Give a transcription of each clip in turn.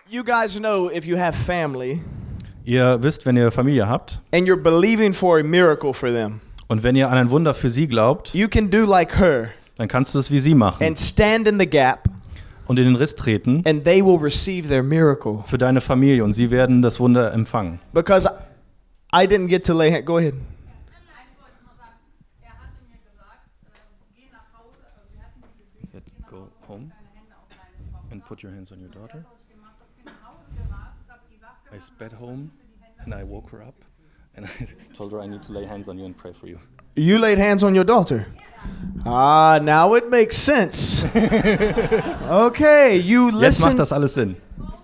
You guys know if you have family Ihr wisst, wenn ihr Familie habt and you're believing for a miracle for them, und wenn ihr an ein Wunder für sie glaubt, you can do like her dann kannst du es wie sie machen and stand in the gap und in den Riss treten and they will receive their miracle. für deine Familie und sie werden das Wunder empfangen. Because I didn't get to lay hand. Go ahead. He said, go home and put your hands on your daughter. I sped home and I woke her up and I told her I need to lay hands on you and pray for you. You laid hands on your daughter. Ah, now it makes sense. Okay, you Jetzt macht listen. das alles Sinn.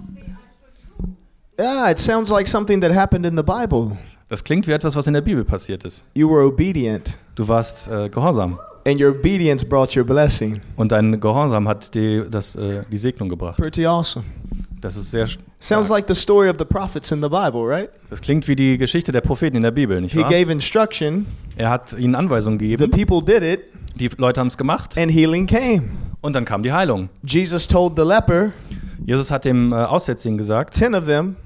Yeah, it sounds like something that happened in the Bible. Das klingt wie etwas, was in der Bibel passiert ist. You were obedient, Du warst gehorsam and your obedience brought your blessing. und dein Gehorsam hat die Segnung gebracht. Pretty awesome. Das ist sehr Sounds stark. like the story of the prophets in the Bible, right? Das klingt wie die Geschichte der Propheten in der Bibel, nicht He wahr? gave instruction, Er hat ihnen Anweisungen the gegeben, people did it, die Leute haben es gemacht and healing came. und dann kam die Heilung. Jesus told the leper, Jesus hat dem Aussätzigen gesagt, 10 of them,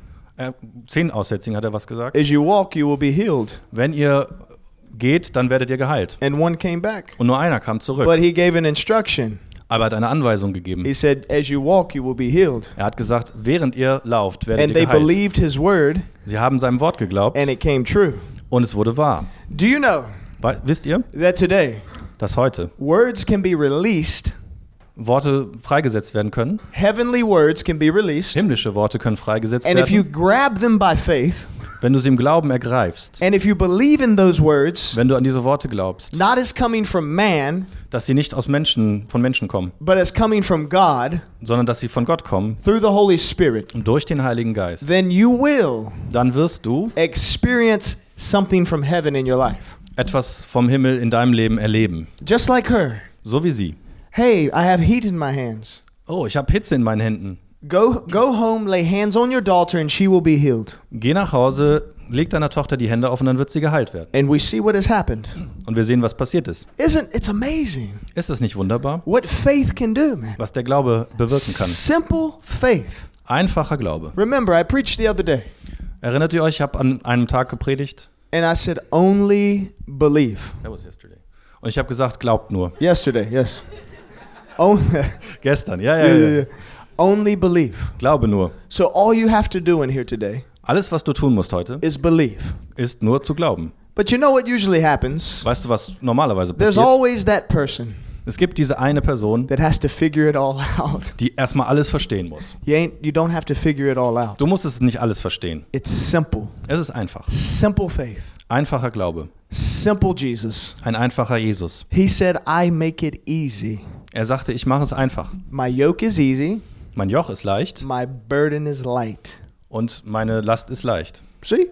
10 Aussätzigen hat er was gesagt, as you walk, you will be healed. wenn ihr geht, dann werdet ihr geheilt. And one came back. Und nur einer kam zurück, But he gave an instruction. aber er hat eine Anweisung gegeben. He said, as you walk, you will be healed. Er hat gesagt, während ihr lauft, werdet And ihr they geheilt. believed his word, Sie haben seinem Wort geglaubt and it came true. und es wurde wahr. Do you know Wisst ihr, that today dass heute words can be released, Worte freigesetzt werden können? heavenly words can be released, Himmlische Worte können freigesetzt and if you werden, grab them by faith, wenn du sie im Glauben ergreifst. and if you believe in those words, Wenn du an diese Worte glaubst, not as coming from man, dass sie nicht von Menschen kommen, but as coming from God sondern dass sie von Gott kommen, through the Holy Spirit, durch den Heiligen Geist, then you will dann wirst du experience something from heaven in your life. etwas vom Himmel in deinem Leben erleben. Just like her. So wie sie. Hey, I have heat in my hands. Oh, ich habe Hitze in meinen Händen. Go home, lay hands on your daughter, and she will be healed. Geh nach Hause, leg deiner Tochter die Hände auf und dann wird sie geheilt werden. And we see what has happened. Und wir sehen, was passiert ist. It's amazing Ist das nicht wunderbar, what faith can do, man. was der Glaube bewirken kann? Simple faith. Einfacher Glaube. Remember, I preached the other day, Erinnert ihr euch, ich habe an einem Tag gepredigt? and I said, only believe. That was yesterday. Und ich habe gesagt, glaubt nur. Yesterday, yes. Only, Gestern, ja. only believe. Glaube nur. So all you have to do in here today Alles, was du tun musst heute, is believe. ist nur zu glauben. But you know what usually happens? Weißt du, was normalerweise There's passiert? always that person Es gibt diese eine Person, that has to figure it all out. die erstmal alles verstehen muss. You don't have to figure it all out. Du musst es nicht alles verstehen. It's simple. Es ist einfach. Simple faith. Einfacher Glaube. Simple Jesus. Ein einfacher Jesus. He said, I make it easy. Er sagte, ich mache es einfach. My yoke is easy. Mein Joch ist leicht My burden is light. und meine Last ist leicht. See?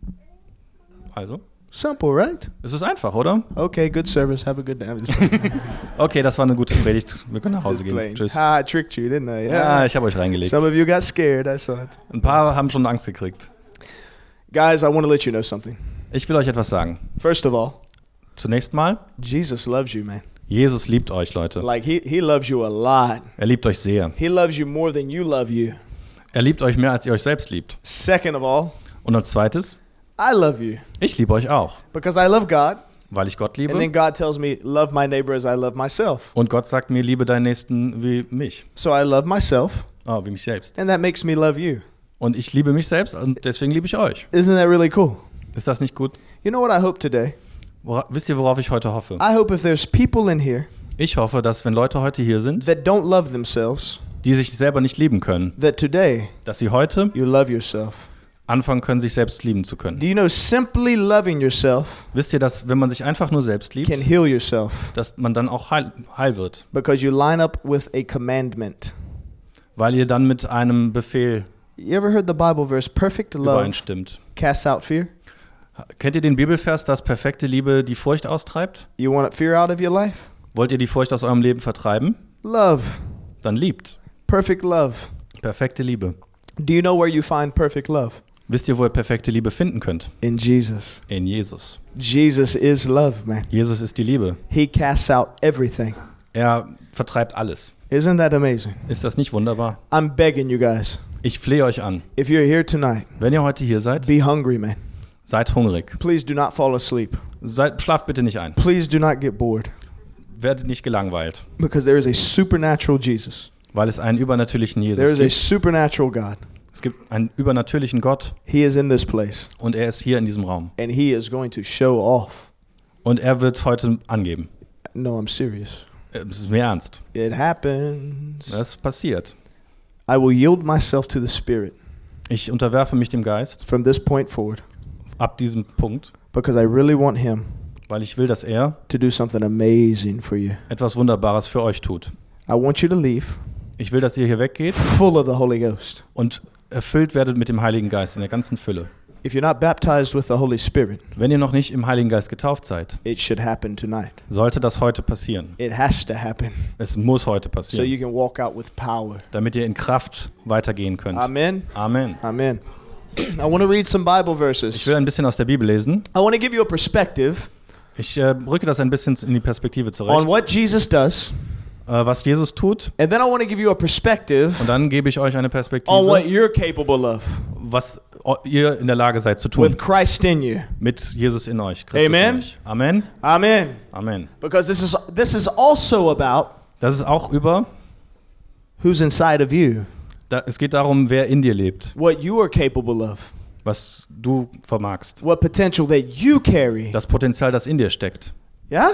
Also, Simple, right? es ist einfach, oder? Okay, good service. Have a good day. Okay, das war eine gute Predigt. Wir können nach Hause Just gehen. playing. Tschüss. I tricked you, didn't I? Ja, ich habe euch reingelegt. Some of you got scared. I saw it. Ein paar haben schon Angst gekriegt. Guys, I want to let you know something. Ich will euch etwas sagen. First of all, Zunächst mal, Jesus loves you, man. Jesus liebt euch, Leute. Like he loves you a lot. Er liebt euch sehr. He loves you more than you love you. Er liebt euch mehr, als ihr euch selbst liebt. Second of all, Und als zweites, I love you ich liebe euch auch, because I love God. weil ich Gott And then liebe. God tells me, love my neighbor as I love myself. Und Gott sagt mir, liebe deinen Nächsten wie mich. So I love myself, Oh, wie mich selbst. and that makes me love you. Und ich liebe mich selbst und deswegen liebe ich euch. Isn't that really cool? Ist das nicht gut? You know what I hope today? Wisst ihr, worauf ich heute hoffe? I hope if there's people in here Ich hoffe, dass wenn Leute heute hier sind, that don't love themselves, die sich selber nicht lieben können, that today dass sie heute you love yourself. anfangen können, sich selbst lieben zu können. Do you know simply loving yourself Wisst ihr, dass wenn man sich einfach nur selbst liebt, can heal yourself dass man dann auch heil wird, because you line up with a commandment? weil ihr dann mit einem Befehl You ever heard the Bible verse, perfect love übereinstimmt. casts out fear? Kennt ihr den Bibelvers, dass perfekte Liebe die Furcht austreibt? You want fear out of your life? Wollt ihr die Furcht aus eurem Leben vertreiben? Love. Dann liebt. Perfect love. Perfekte Liebe. Do you know where you find perfect love? Wisst ihr, wo ihr perfekte Liebe finden könnt? In Jesus. In Jesus. Jesus is love, man. Jesus ist die Liebe. He casts out everything. Er vertreibt alles. Isn't that amazing? Ist das nicht wunderbar? I'm begging you guys. Ich flehe euch an, if you're here tonight, wenn ihr heute hier seid, be hungry, man. seid hungrig. Please do not fall asleep. Schlaft bitte nicht ein. Please do not get bored, Werdet nicht gelangweilt, because there is a supernatural Jesus. weil es einen übernatürlichen There Jesus is a gibt. supernatural God. Es gibt einen übernatürlichen Gott He is in this place, und er ist hier in diesem Raum. and he is going to show off. Und er wird heute angeben. No, I'm serious. Es ist mir ernst. It happens. Das passiert. I will yield myself to the Spirit Ich unterwerfe mich dem Geist from this point forward, ab diesem Punkt, because I really want him weil ich will, dass er to do something amazing for you. etwas Wunderbares für euch tut. I want you to leave Ich will, dass ihr hier weggeht full of the Holy Ghost. und erfüllt werdet mit dem Heiligen Geist in der ganzen Fülle. If you're not baptized with the Holy Spirit, Wenn ihr noch nicht im Heiligen Geist getauft seid, it should happen tonight. sollte das heute passieren. It has to happen Es muss heute so passieren, you can walk out with power. damit ihr in Kraft weitergehen könnt. Amen. Amen. Amen. I want to read some Bible Ich verses. will ein bisschen aus der Bibel lesen. I want to give you a perspective Ich rücke das ein bisschen in die Perspektive on zurecht, what Jesus does, was Jesus tut. and then I want to give you a perspective Und dann gebe ich euch eine on what Perspektive, you're capable of was ihr in der Lage seid zu with tun. Christ in you. Mit Jesus in euch, Christus Amen. in euch. Amen. Amen. Amen. Because this is also about Das ist auch über, who's inside of you, es geht darum, wer in dir lebt, what you are capable of, was du vermagst. what potential that you carry. Das Potenzial, das in dir steckt. Yeah?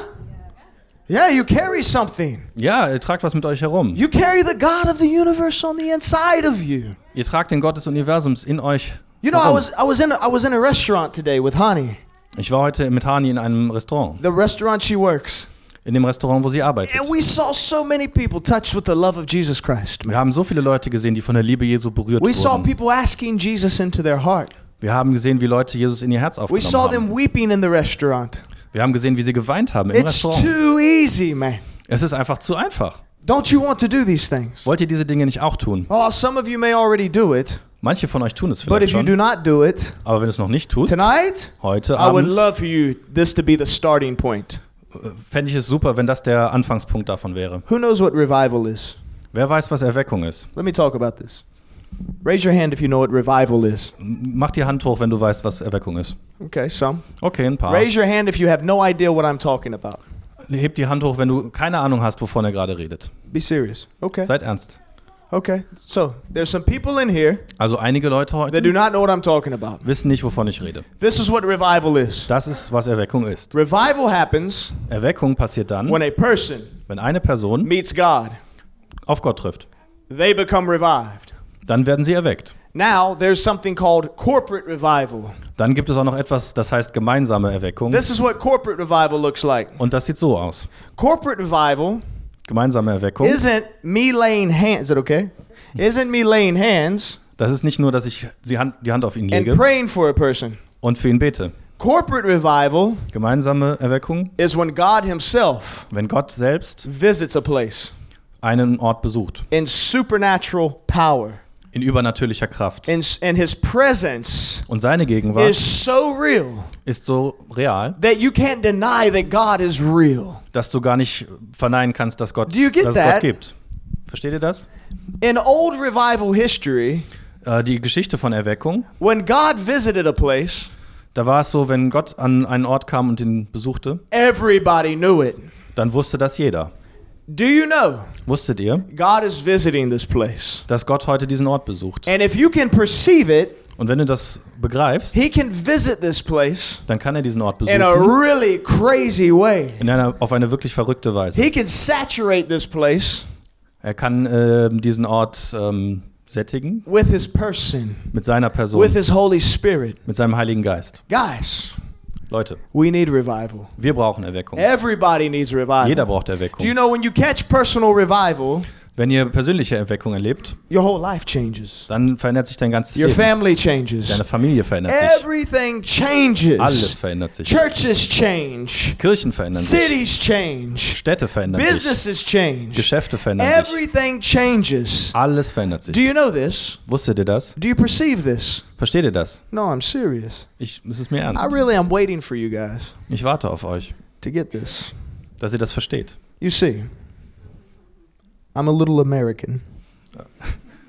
Yeah, you carry something. Ja, ihr tragt was mit euch herum. You carry the God of the universe on the inside of you. Ihr tragt den Gott des Universums in euch You know, I herum. was in a restaurant today with Hani. Ich war heute mit Hani in einem Restaurant. The restaurant she works. In dem Restaurant, wo sie arbeitet. And we saw so many people touched with the love of Jesus Christ. Wir haben so viele Leute gesehen, die von der Liebe Jesu berührt We saw wurden. people asking Jesus into their heart. Wir haben gesehen, wie Leute Jesus in ihr Herz We aufgenommen saw them haben. weeping in the restaurant. Wir haben gesehen, wie sie geweint haben im It's Restaurant. too easy, man. Es ist einfach zu einfach. Don't you want to do these things? Wollt ihr diese Dinge nicht auch tun? Oh, some of you may already do it, Manche von euch tun es but vielleicht if you do schon. not do it Aber wenn du es noch nicht tust, tonight, heute I would Abend, love for you this to be the starting point. fände ich es super, wenn das der Anfangspunkt davon wäre. Who knows what revival is? Wer weiß, was Erweckung ist? Let me talk about this. Raise your hand if you know what revival is. Mach die Hand hoch, wenn du weißt, was Erweckung ist. Okay, some. Okay, ein paar. Raise your hand if you have no idea what I'm talking about. Heb die Hand hoch, wenn du keine Ahnung hast, wovon er gerade redet. Be serious. Okay. Seid ernst. Okay. So, there's some people in here Also einige Leute that do heute not know what I'm talking about. wissen nicht, wovon ich rede. This is what revival is. Das ist, was Erweckung ist. Revival happens Erweckung passiert dann, when a person wenn eine Person meets God. auf Gott trifft. They become revived. Dann werden sie erweckt. Now, there's something called corporate revival. Dann gibt es auch noch etwas, das heißt gemeinsame Erweckung. This is what corporate revival looks like. Und das sieht so aus. Corporate revival Gemeinsame Erweckung. isn't me laying hands. Is it okay? Isn't me laying hands Das ist nicht nur, dass ich die Hand auf ihn and lege praying for a person. und für ihn bete. Corporate revival Gemeinsame Erweckung, is when God Himself wenn Gott selbst visits a place einen Ort besucht. in supernatural power. In übernatürlicher Kraft. And His presence Und seine Gegenwart is so real ist so real, that you can't deny that God is real. dass du gar nicht verneinen kannst, dass, Do you get es that? Gott gibt. Versteht ihr das? In old revival history, Die Geschichte von Erweckung, when God visited a place, da war es so, wenn Gott an einen Ort kam und ihn besuchte, everybody knew it. dann wusste das jeder. Do you know Wusstet ihr, God is visiting this place? dass Gott heute diesen Ort besucht? And if you can perceive it, Und wenn du das begreifst, He can visit this place dann kann er diesen Ort in a besuchen really crazy way. auf eine wirklich verrückte Weise. He can saturate this place Er kann diesen Ort sättigen with His person, mit seiner Person, with His Holy Spirit. mit seinem Heiligen Geist. Guys, Leute, we need revival. wir brauchen Erweckung. Everybody needs revival. Jeder braucht Do you Erweckung. know when you catch personal revival, Wenn ihr persönliche Erweckung erlebt, your whole life changes. dann verändert sich dein ganzes Your Leben. family changes. Deine Familie verändert sich. Everything changes. Alles verändert sich. Churches change. Kirchen verändern sich. Cities change. Städte verändern sich. Businesses change. Geschäfte verändern sich. Everything changes. Alles verändert sich. Do you know this? Wusstet ihr das? Do you perceive this? Versteht ihr das? No, I'm serious. Es ist mir I ernst. really am waiting for you guys Ich warte auf euch, to get this. dass ihr das versteht. You see, I'm a little American.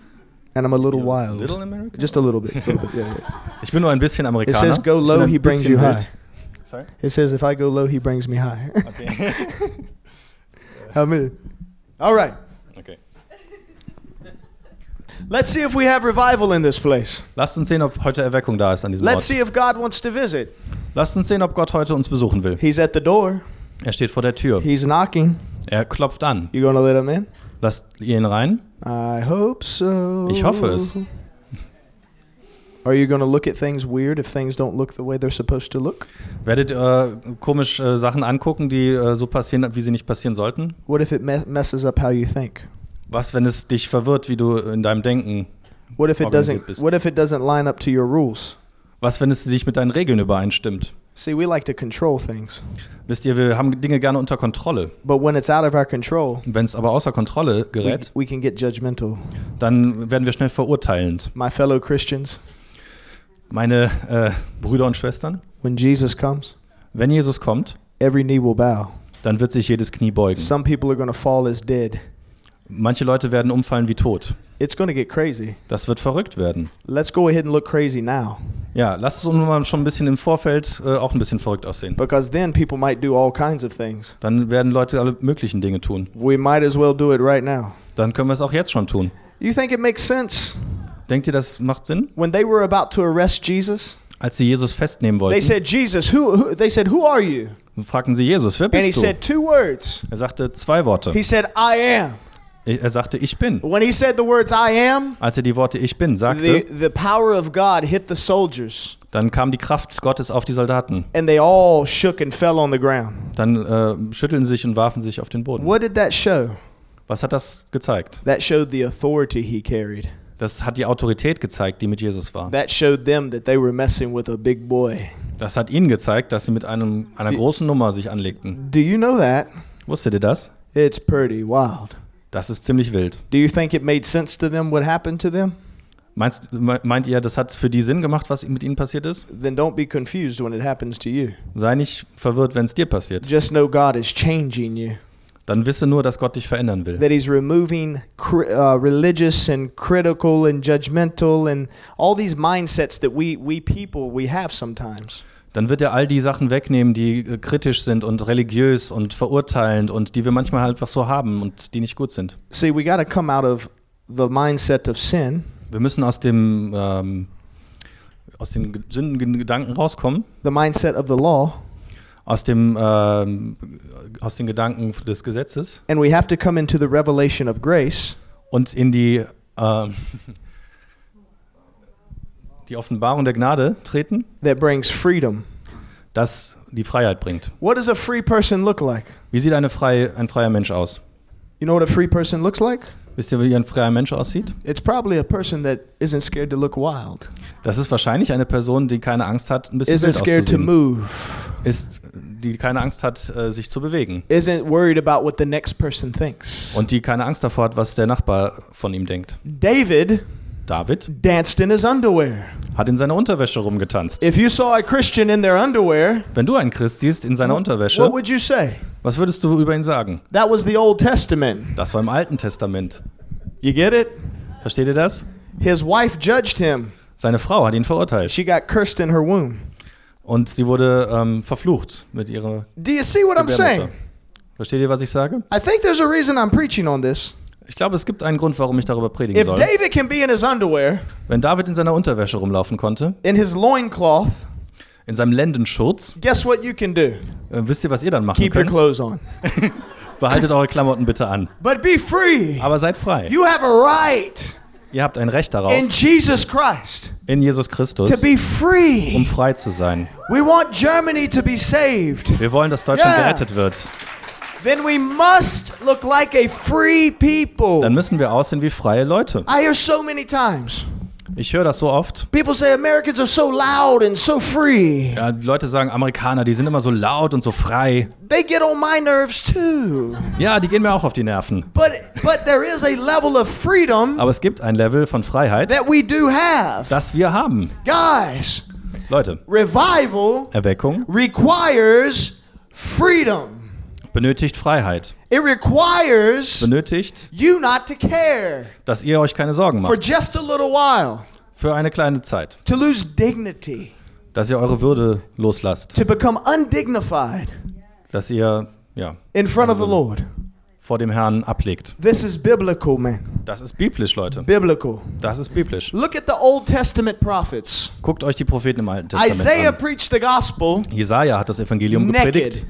and I'm a little wild. Little American? Just a little bit. Yeah. Ich bin nur ein bisschen It Amerikaner. says go Ich bin low, ein he brings bisschen you high. wild. Sorry? It says if I go low, he brings me high. Okay. Amen. All right. Okay. Let's see if we have revival in this place. Lasst uns sehen, ob heute Erweckung da ist an diesem Let's Ort. see if God wants to visit. Lasst uns sehen, ob Gott heute uns besuchen will. He's at the door. Er steht vor der Tür. He's knocking. Er klopft an. You gonna let him in? Lasst ihr ihn rein? I hope so. Ich hoffe es. Are you gonna look at things weird if things don't look the way they're supposed to look? Werdet ihr komisch Sachen angucken, die so passieren, wie sie nicht passieren sollten? What if it messes up how you think? Was, wenn es dich verwirrt, wie du in deinem Denken What if it organisiert bist? doesn't line up to your rules? Was, wenn es sich mit deinen Regeln übereinstimmt? See, we like to control things. Wisst ihr, wir haben Dinge gerne unter Kontrolle. But when it's out of our control, Wenn es aber außer Kontrolle gerät, we can get judgmental. dann werden wir schnell verurteilend. My fellow Christians, Meine Brüder und Schwestern, when Jesus comes, wenn Jesus kommt, every knee will bow. dann wird sich jedes Knie beugen. Some people are gonna fall as dead. Manche Leute werden umfallen wie tot. It's gonna get crazy. Das wird verrückt werden. Let's go ahead and look crazy now, Ja, lasst uns mal schon ein bisschen im Vorfeld auch ein bisschen verrückt aussehen. because then people might do all kinds of things. Dann werden Leute alle möglichen Dinge tun. We might as well do it right now. Dann können wir es auch jetzt schon tun. You think it makes sense? Denkt ihr, das macht Sinn? When they were about to arrest Jesus, Als sie Jesus festnehmen they wollten, said, Jesus, they said, who are you? fragten sie Jesus, wer And he bist du? said 2 words. Er sagte 2 Worte. He said, I am. Er sagte, ich bin. When he said the words I am, Als er die Worte ich bin sagte, the power of God hit the soldiers, dann kam die Kraft Gottes auf die Soldaten. and they all shook and fell on the ground. Dann schütteln sie sich und warfen sich auf den Boden. What did that show? Was hat das gezeigt? That showed the authority he carried. Das hat die Autorität gezeigt, die mit Jesus war. That showed them that they were messing with a big boy. Das hat ihnen gezeigt, dass sie mit einer großen Nummer sich anlegten. Do you know that? Wusstet ihr das? It's pretty wild. Das ist ziemlich wild. Do you think it made sense to them what happened to them? Meint ihr, das hat für die Sinn gemacht, was mit ihnen passiert ist? Then don't be confused when it happens to you. Sei nicht verwirrt, wenn es dir passiert. Just know God is changing you. Dann wisse nur, dass Gott dich verändern will. That he's removing religious and critical and judgmental and all these mindsets that we people have sometimes. Dann wird er all die Sachen wegnehmen, die kritisch sind und religiös und verurteilend und die wir manchmal einfach so haben und die nicht gut sind. See, we got to come out of the mindset of sin. Wir müssen aus den sündigen Gedanken rauskommen, The mindset of the law, aus den Gedanken des Gesetzes and we have to come into the revelation of grace, und in die Offenbarung der Gnade treten, that brings freedom. das die Freiheit bringt. What does a free person look like? Wie sieht ein freier Mensch aus? You know what a free person looks like? Wisst ihr, wie ein freier Mensch aussieht? It's probably a person that isn't scared to look wild, Das ist wahrscheinlich eine Person, die keine Angst hat, ein bisschen isn't wild scared to auszusehen. move, Die keine Angst hat, sich zu bewegen. isn't worried about what the next person thinks. Und die keine Angst davor hat, was der Nachbar von ihm denkt. David David danced in his underwear. hat in seiner Unterwäsche rumgetanzt. If you saw a Christian in their underwear, Wenn du einen Christ siehst in seiner Unterwäsche, what would you say? was würdest du über ihn sagen? That was the Old Testament. Das war im Alten Testament. You get it? Versteht ihr das? His wife judged him. Seine Frau hat ihn verurteilt. She got cursed in her womb. Und sie wurde verflucht mit ihrer Do you see what I'm saying? Gebärmutter. Versteht ihr, was ich sage? I think there's a reason I'm preaching on this. Ich glaube, es gibt einen Grund, warum ich darüber predigen If soll. David can be in his underwear, Wenn David in seiner Unterwäsche rumlaufen konnte, in his loincloth, in seinem Lendenschurz, guess what you can do? wisst ihr, was ihr dann machen Keep your könnt? clothes on. Behaltet eure Klamotten bitte an. But be free. Aber seid frei. You have a right Ihr habt ein Recht darauf, in Jesus Christ in Jesus to Christus, be free. frei zu sein. We want Germany to be saved. Wir wollen, dass Deutschland Yeah. gerettet wird. Then we must look like a free people. Dann müssen wir aussehen wie freie Leute. I hear so many times Ich höre das so oft. people say Americans are so loud and so free. Ja, die Leute sagen, Amerikaner, die sind immer so laut und so frei. They get on my nerves too. Ja, die gehen mir auch auf die Nerven. But there is a level of freedom Aber es gibt ein Level von Freiheit, that we do have. das wir haben. Guys, Leute, revival Erweckung requires freedom. benötigt Freiheit. It requires Benötigt, you not to care dass ihr euch keine Sorgen for macht. just a little while, Für eine kleine Zeit. to lose dignity, Dass ihr eure Würde loslasst. to become undignified Dass ihr, ja, in front of the Lord. vor dem Herrn ablegt. This is biblical, man. Das ist biblisch, Leute. Biblical. Das ist biblisch. Look at the Old Testament prophets. Guckt euch die Propheten im Alten Isaiah Testament an. preached the gospel Jesaja hat das Evangelium naked. gepredigt.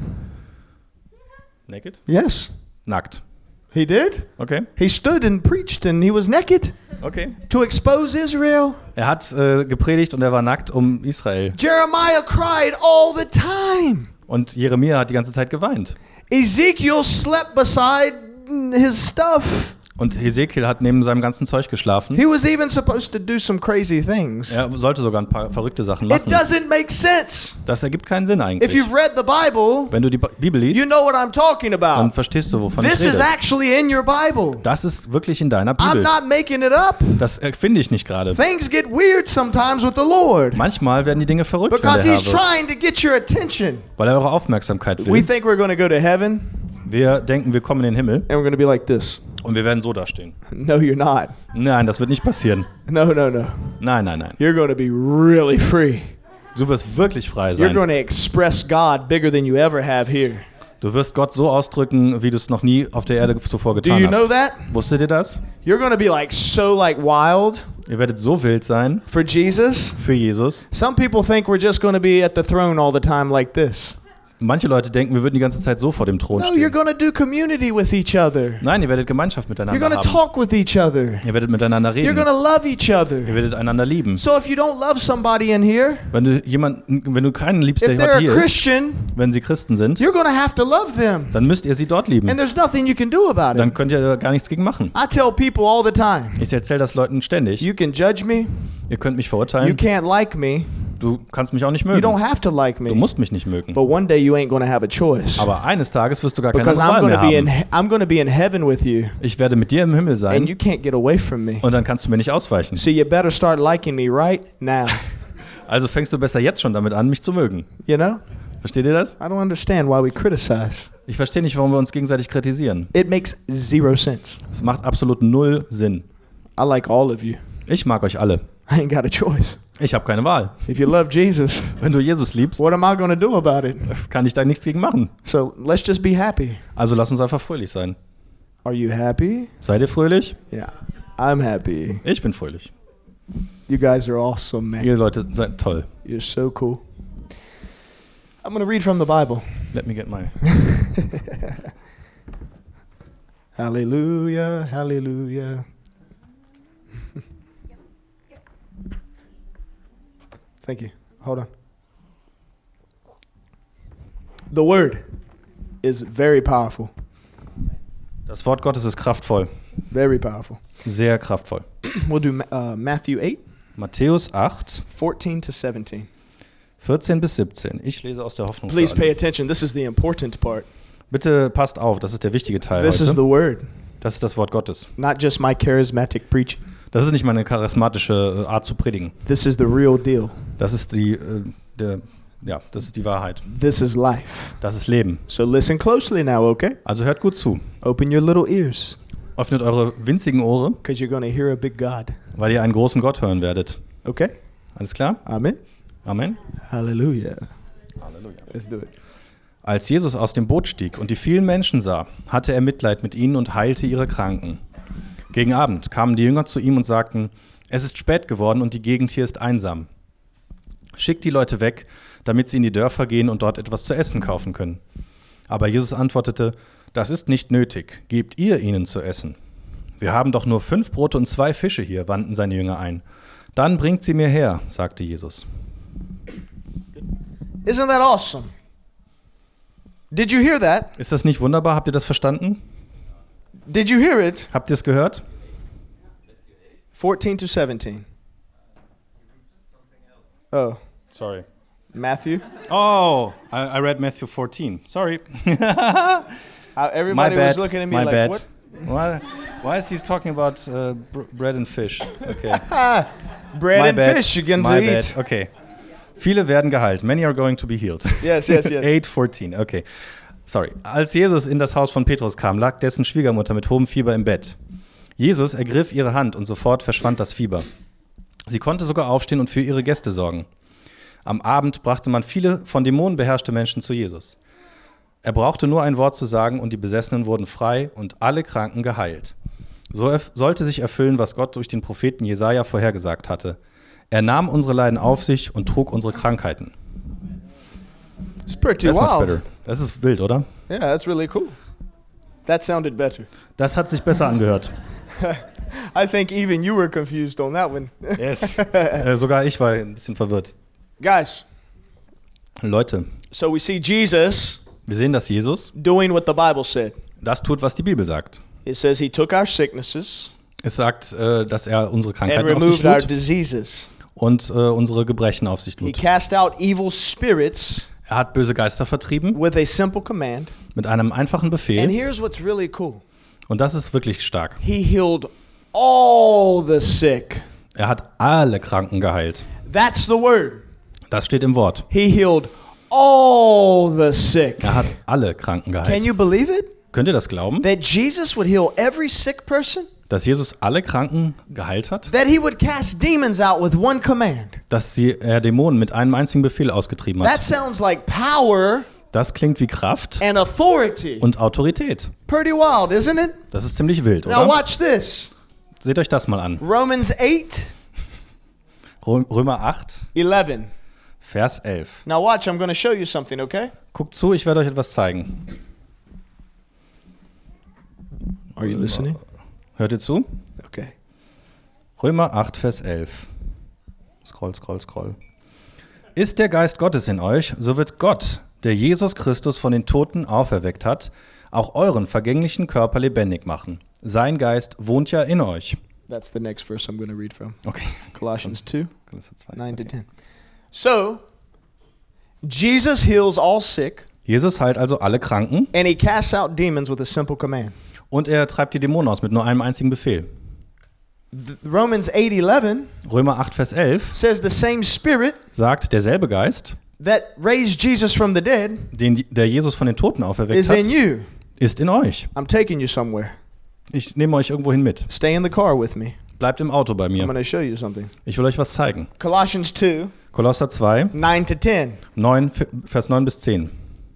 Naked? Yes, Nackt. he did. Okay. He stood and preached and he was naked Okay. to expose Israel. Er hat gepredigt und er war nackt um Israel. Jeremiah cried all the time. Und Jeremia hat die ganze Zeit geweint. Ezekiel slept beside his stuff. Und Hesekiel hat neben seinem ganzen Zeug geschlafen. He was even supposed to do some crazy things. Er sollte sogar ein paar verrückte Sachen It machen. doesn't make sense. Das ergibt keinen Sinn If eigentlich. you've read the Bible, Wenn du die Bibel you liest, know what I'm talking dann about. verstehst du, wovon ich This is rede. actually in your Bible. Das ist wirklich in deiner I'm Bibel. not making it up. Das erfinde ich nicht gerade. Things get weird sometimes with the Lord Manchmal werden die Dinge verrückt, wenn because der He's Herr wird, trying to get your attention. weil er eure Aufmerksamkeit We will. think we're going to go to heaven Wir denken, wir kommen in den Himmel and we're going to be like this. und wir werden so dastehen. No, you're not. Nein, das wird nicht passieren. No, no, no. Nein, nein, nein. You're going to be really free. Du wirst wirklich frei You're sein. going to express God bigger than you ever have here. Du wirst Gott so ausdrücken, wie du es noch nie auf der Erde zuvor Do getan you know hast. that? Wusstet ihr das? You're going to be like so like wild Ihr werdet so wild sein for Jesus. für Jesus. Some people think we're just going to be at the throne all the time like this. Manche Leute denken, wir würden die ganze Zeit so vor dem Thron No, you're stehen. going to do community with each other. Nein, ihr werdet Gemeinschaft You're miteinander going to haben. talk with each other. Ihr werdet miteinander You're reden. going to love each other. Ihr werdet einander lieben. So if you don't love somebody in here, Wenn du keinen liebst, der if they're heute a hier ist, Christian, wenn sie Christen sind, you're going to have to love them. dann müsst ihr sie dort lieben. And there's nothing you can do about it. Dann könnt ihr da gar nichts gegen machen. I tell people all the time, Ich erzähle das Leuten ständig. you can judge me, Ihr könnt mich you verurteilen. can't like me, Du kannst mich auch nicht you don't mögen. have to like Du me. musst mich nicht mögen. But one day you ain't going to have a choice. Aber eines Tages wirst du gar keine Because Wahl mehr haben. I'm going to be in heaven with you, Ich werde mit dir im Himmel and sein you can't get away from me. und dann kannst du mir nicht ausweichen. So you better start liking me right now. Also fängst du besser jetzt schon damit an, mich zu mögen. You know? Versteht ihr das? I don't understand why we criticize. Ich verstehe nicht, warum wir uns gegenseitig kritisieren. It makes zero sense. Es macht absolut null Sinn. I like all of you. Ich mag euch alle. I ain't got a choice. Ich habe keine Wahl. If you love Jesus, Wenn du Jesus liebst, what am I going to do about it? kann ich da nichts gegen machen. So let's just be happy. Also lass uns einfach fröhlich sein. Are you happy? Seid ihr fröhlich? Yeah, I'm happy. Ich bin fröhlich. You guys are awesome, man. Ihr Leute seid toll. You're so cool. I'm going to read from the Bible. Let me get my... Hallelujah, hallelujah. Thank you. Hold on. The word is very powerful. Das Wort Gottes ist kraftvoll. Very powerful. Sehr kraftvoll. We'll do Matthew 8, Matthäus 8, 14 to 17. 14 bis 17. Ich lese aus der Hoffnung für Please pay alle. attention. This is the important part. Bitte passt auf, das ist der wichtige Teil This is the heute. word, Das ist das Wort Gottes. not just my charismatic preaching. Das ist nicht meine charismatische Art zu predigen. This is the real deal. Das ist das ist die Wahrheit. This is life. Das ist Leben. So listen closely now, okay? Also hört gut zu. Open your little ears, Öffnet eure winzigen Ohren, because you're going to hear a big God. weil ihr einen großen Gott hören werdet. Okay? Alles klar? Amen. Amen. Hallelujah. Halleluja. Let's do it. Als Jesus aus dem Boot stieg und die vielen Menschen sah, hatte er Mitleid mit ihnen und heilte ihre Kranken. Gegen Abend kamen die Jünger zu ihm und sagten, es ist spät geworden und die Gegend hier ist einsam. Schickt die Leute weg, damit sie in die Dörfer gehen und dort etwas zu essen kaufen können. Aber Jesus antwortete, das ist nicht nötig, gebt ihr ihnen zu essen. Wir haben doch nur 5 Brote und 2 Fische hier, wandten seine Jünger ein. Dann bringt sie mir her, sagte Jesus. Isn't that awesome? Did you hear that? Ist das nicht wunderbar? Habt ihr das verstanden? Did you hear it? Habt ihr es gehört? 14 to 17. Oh, Sorry. Matthew. Oh, I read Matthew 14. Sorry. Everybody was looking at me my like, bad. what? Why is he talking about bread and fish? Okay. Bread My and bad. fish you're going to My eat. bad. Okay. Viele werden geheilt. Many are going to be healed. Yes, yes, yes. 8:14. Okay. Als Jesus in das Haus von Petrus kam, lag dessen Schwiegermutter mit hohem Fieber im Bett. Jesus ergriff ihre Hand und sofort verschwand das Fieber. Sie konnte sogar aufstehen und für ihre Gäste sorgen. Am Abend brachte man viele von Dämonen beherrschte Menschen zu Jesus. Er brauchte nur ein Wort zu sagen und die Besessenen wurden frei und alle Kranken geheilt. So sollte sich erfüllen, was Gott durch den Propheten Jesaja vorhergesagt hatte. Er nahm unsere Leiden auf sich und trug unsere Krankheiten. It's pretty That's much wild. better. Das ist wild, oder? Yeah, that's really cool. That sounded better. Das hat sich besser angehört. I think even you were confused on that one. Yes. Sogar ich war ein bisschen verwirrt. Guys, Leute, so we see Jesus wir sehen, dass Jesus doing what the Bible said. das tut, was die Bibel sagt. It says he took our sicknesses Es sagt, dass er unsere and Krankheiten auf sich removed our lud diseases. und unsere Gebrechen auf sich He lud. cast out evil spirits Er hat böse Geister vertrieben with a simple command. mit einem einfachen And Befehl. here's what's really cool. Und das ist wirklich stark. He healed all the sick. Er hat alle Kranken geheilt. That's the word. Das steht im Wort. He healed all the sick. Er hat alle Kranken Can geheilt. you believe it? Könnt ihr das glauben? That Jesus would heal every sick person? Dass Jesus alle Kranken geheilt hat? That he would cast demons out with one command? Dass er Dämonen mit einem einzigen Befehl ausgetrieben That hat? sounds like power Das klingt wie Kraft and authority. und Autorität. Pretty wild, isn't it? Das ist ziemlich wild, Now oder? watch this. Seht euch das mal an. Romans 8, Römer 8, 11. Vers 11. Now watch, I'm going to show you something, okay? Guckt zu, ich werde euch etwas zeigen. Are you listening? Hört ihr zu? Okay. Römer 8, Vers 11. Scroll. Ist der Geist Gottes in euch, so wird Gott, der Jesus Christus von den Toten auferweckt hat, auch euren vergänglichen Körper lebendig machen. Sein Geist wohnt ja in euch. That's the next verse I'm going to read from. Okay. Colossians 2, Kolosser 2. 9 to 10. So, Jesus heals all sick, Jesus heilt also alle Kranken and he casts out demons with a simple command. und er treibt die Dämonen aus mit nur einem einzigen Befehl. Romans 8:11 Römer 8, Vers 11 says the same spirit sagt, derselbe Geist, that raised Jesus from the dead der Jesus von den Toten auferweckt is hat, in you. ist in euch. I'm taking you somewhere. Ich nehme euch irgendwohin mit. Stay in the car with me. Bleibt im Auto bei I'm mir. going to show you something. Ich will euch was zeigen. Colossians 2, Kolosser 2, 9 to 10. 9, Vers 9 bis 10.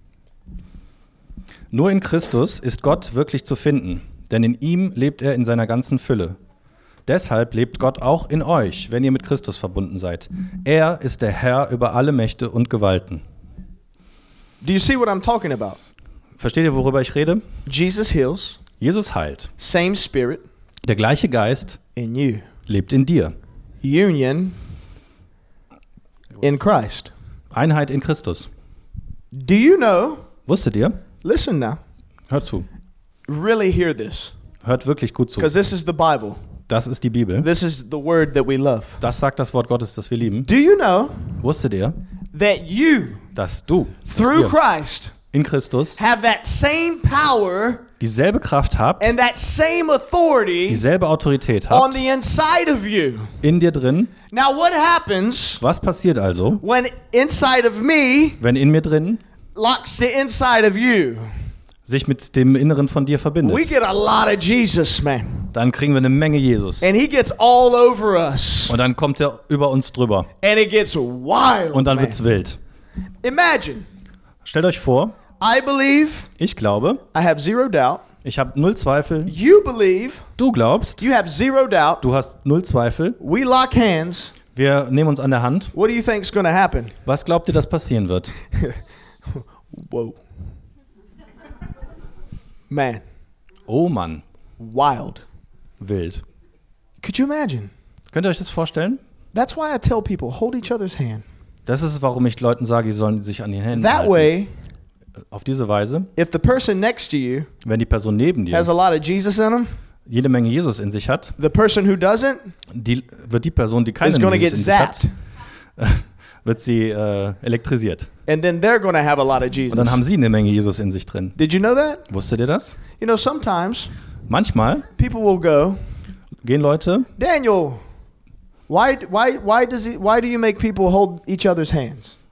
Nur in Christus ist Gott wirklich zu finden, denn in ihm lebt er in seiner ganzen Fülle. Deshalb lebt Gott auch in euch, wenn ihr mit Christus verbunden seid. Er ist der Herr über alle Mächte und Gewalten. Do you see what I'm talking about? Versteht ihr, worüber ich rede? Jesus heals, Jesus heilt. same spirit Der gleiche Geist in you. lebt in dir. Union in Christ. Einheit in Christus. Do you know? Wusstet ihr? Listen now. Hört zu. Really hear this, Hört wirklich gut zu. because this is the Bible. Das ist die Bibel. This is the word that we love. Das sagt das Wort Gottes, das wir lieben. Do you know Wusstet ihr, that you, dass du through dass ihr Christ, in Christus have that same power dieselbe Kraft habt, and that same authority dieselbe Autorität on habt, the inside of you? in dir drin? Now, what happens Was passiert also, when inside of me wenn in mir drin locks the inside of you? sich mit dem Inneren von dir We verbindet? get a lot of Jesus, man. Dann kriegen wir eine Menge Jesus. And he gets all over us. Und dann kommt er über uns drüber. And it gets wild, Und dann man. wird's wild. Imagine, Stellt euch vor, I believe, ich glaube, I have zero doubt. ich habe null Zweifel. You believe, Du glaubst, you have zero doubt. du hast null Zweifel. We lock hands. Wir nehmen uns an der Hand. What do you think is going to happen? Was glaubt ihr, dass passieren wird? Whoa. Man, Oh Mann, wild. wild. Could you imagine? Könnt ihr euch das vorstellen? That's why I tell people, hold each other's hand. Das ist es, warum ich Leuten sage, sie sollen sich an die Hände That halten. way, Auf diese Weise, if the person next to you wenn die Person neben dir has a lot of Jesus in them, jede Menge Jesus in sich hat, the person who doesn't wird die Person, die keine is going to Jesus get in sich hat, zapped. wird sie elektrisiert. And then they're going to have a lot of Und dann haben Jesus. sie eine Menge Jesus in sich drin. Did you know that? Wusstet ihr das? You know, sometimes Manchmal people will go, gehen Leute, Daniel, why do you make people hold each other's hands?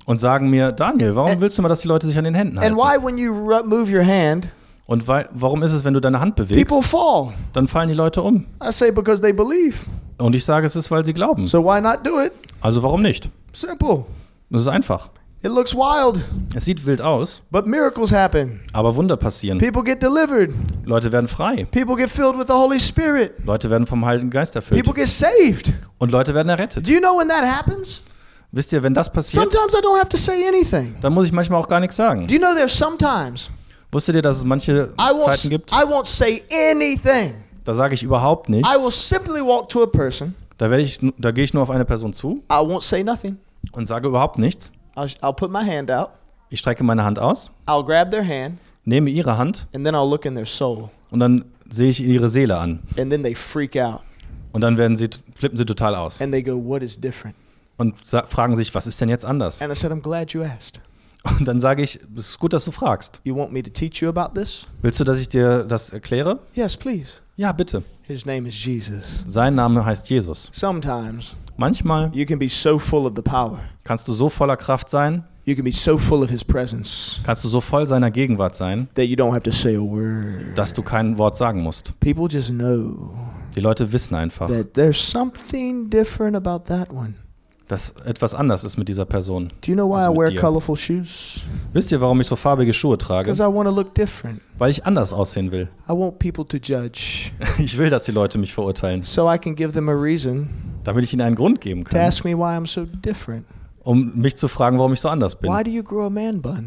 und sagen mir, Daniel, warum willst du mal, dass die Leute sich an den Händen And halten? why, when you move your hand, Und warum ist es, wenn du deine Hand bewegst, people fall? dann fallen die Leute um? I say because they believe. Und ich sage, es ist, weil sie glauben. So why not do it? Also warum nicht? Simple. Das ist einfach. It looks wild, Es sieht wild aus, but miracles happen. aber Wunder passieren. People get delivered. Leute werden frei. People get filled with the Holy Spirit. Leute werden vom Heiligen Geist erfüllt. People get saved. Und Leute werden errettet. Do you know when that happens? Wisst ihr, wenn das passiert, Sometimes I don't have to say anything. dann muss ich manchmal auch gar nichts sagen. Do you know there's sometimes Wusstet ihr, dass es manche Zeiten gibt, I won't say anything. da sage ich überhaupt nichts. I will simply walk to a person. Da gehe ich nur auf eine Person zu I won't say nothing. und sage überhaupt nichts. I'll put my hand out. Ich strecke meine Hand aus, I'll grab their hand, nehme ihre Hand and then I'll look in their soul. und dann sehe ich ihre Seele an. And then they freak out. Und dann flippen sie total aus And they go, what is different? und fragen sich, was ist denn jetzt anders? And I said, I'm glad you asked. Und dann sage ich, es ist gut, dass du fragst. You want me to teach you about this? Willst du, dass ich dir das erkläre? Yes, please. Ja, bitte. His name is Jesus. Sein Name heißt Jesus. Sometimes Manchmal you can be so full of the power. kannst du so voller Kraft sein, You can be so full of his presence kannst du so voll seiner Gegenwart sein, that you don't have to say a word. dass du kein Wort sagen musst. People just know Die Leute wissen einfach, that there's something different about that one. dass etwas anders ist mit dieser Person. Do you know why Also I mit wear dir. colorful shoes? Wisst ihr, warum ich so farbige Schuhe trage? Because I want to look different. Weil ich anders aussehen will. I want people to judge Ich will, dass die Leute mich verurteilen, so I can give them a reason damit ich ihnen einen Grund geben to kann, ask me why I'm so different. um mich zu fragen, warum ich so anders bin. Why do you grow a man bun?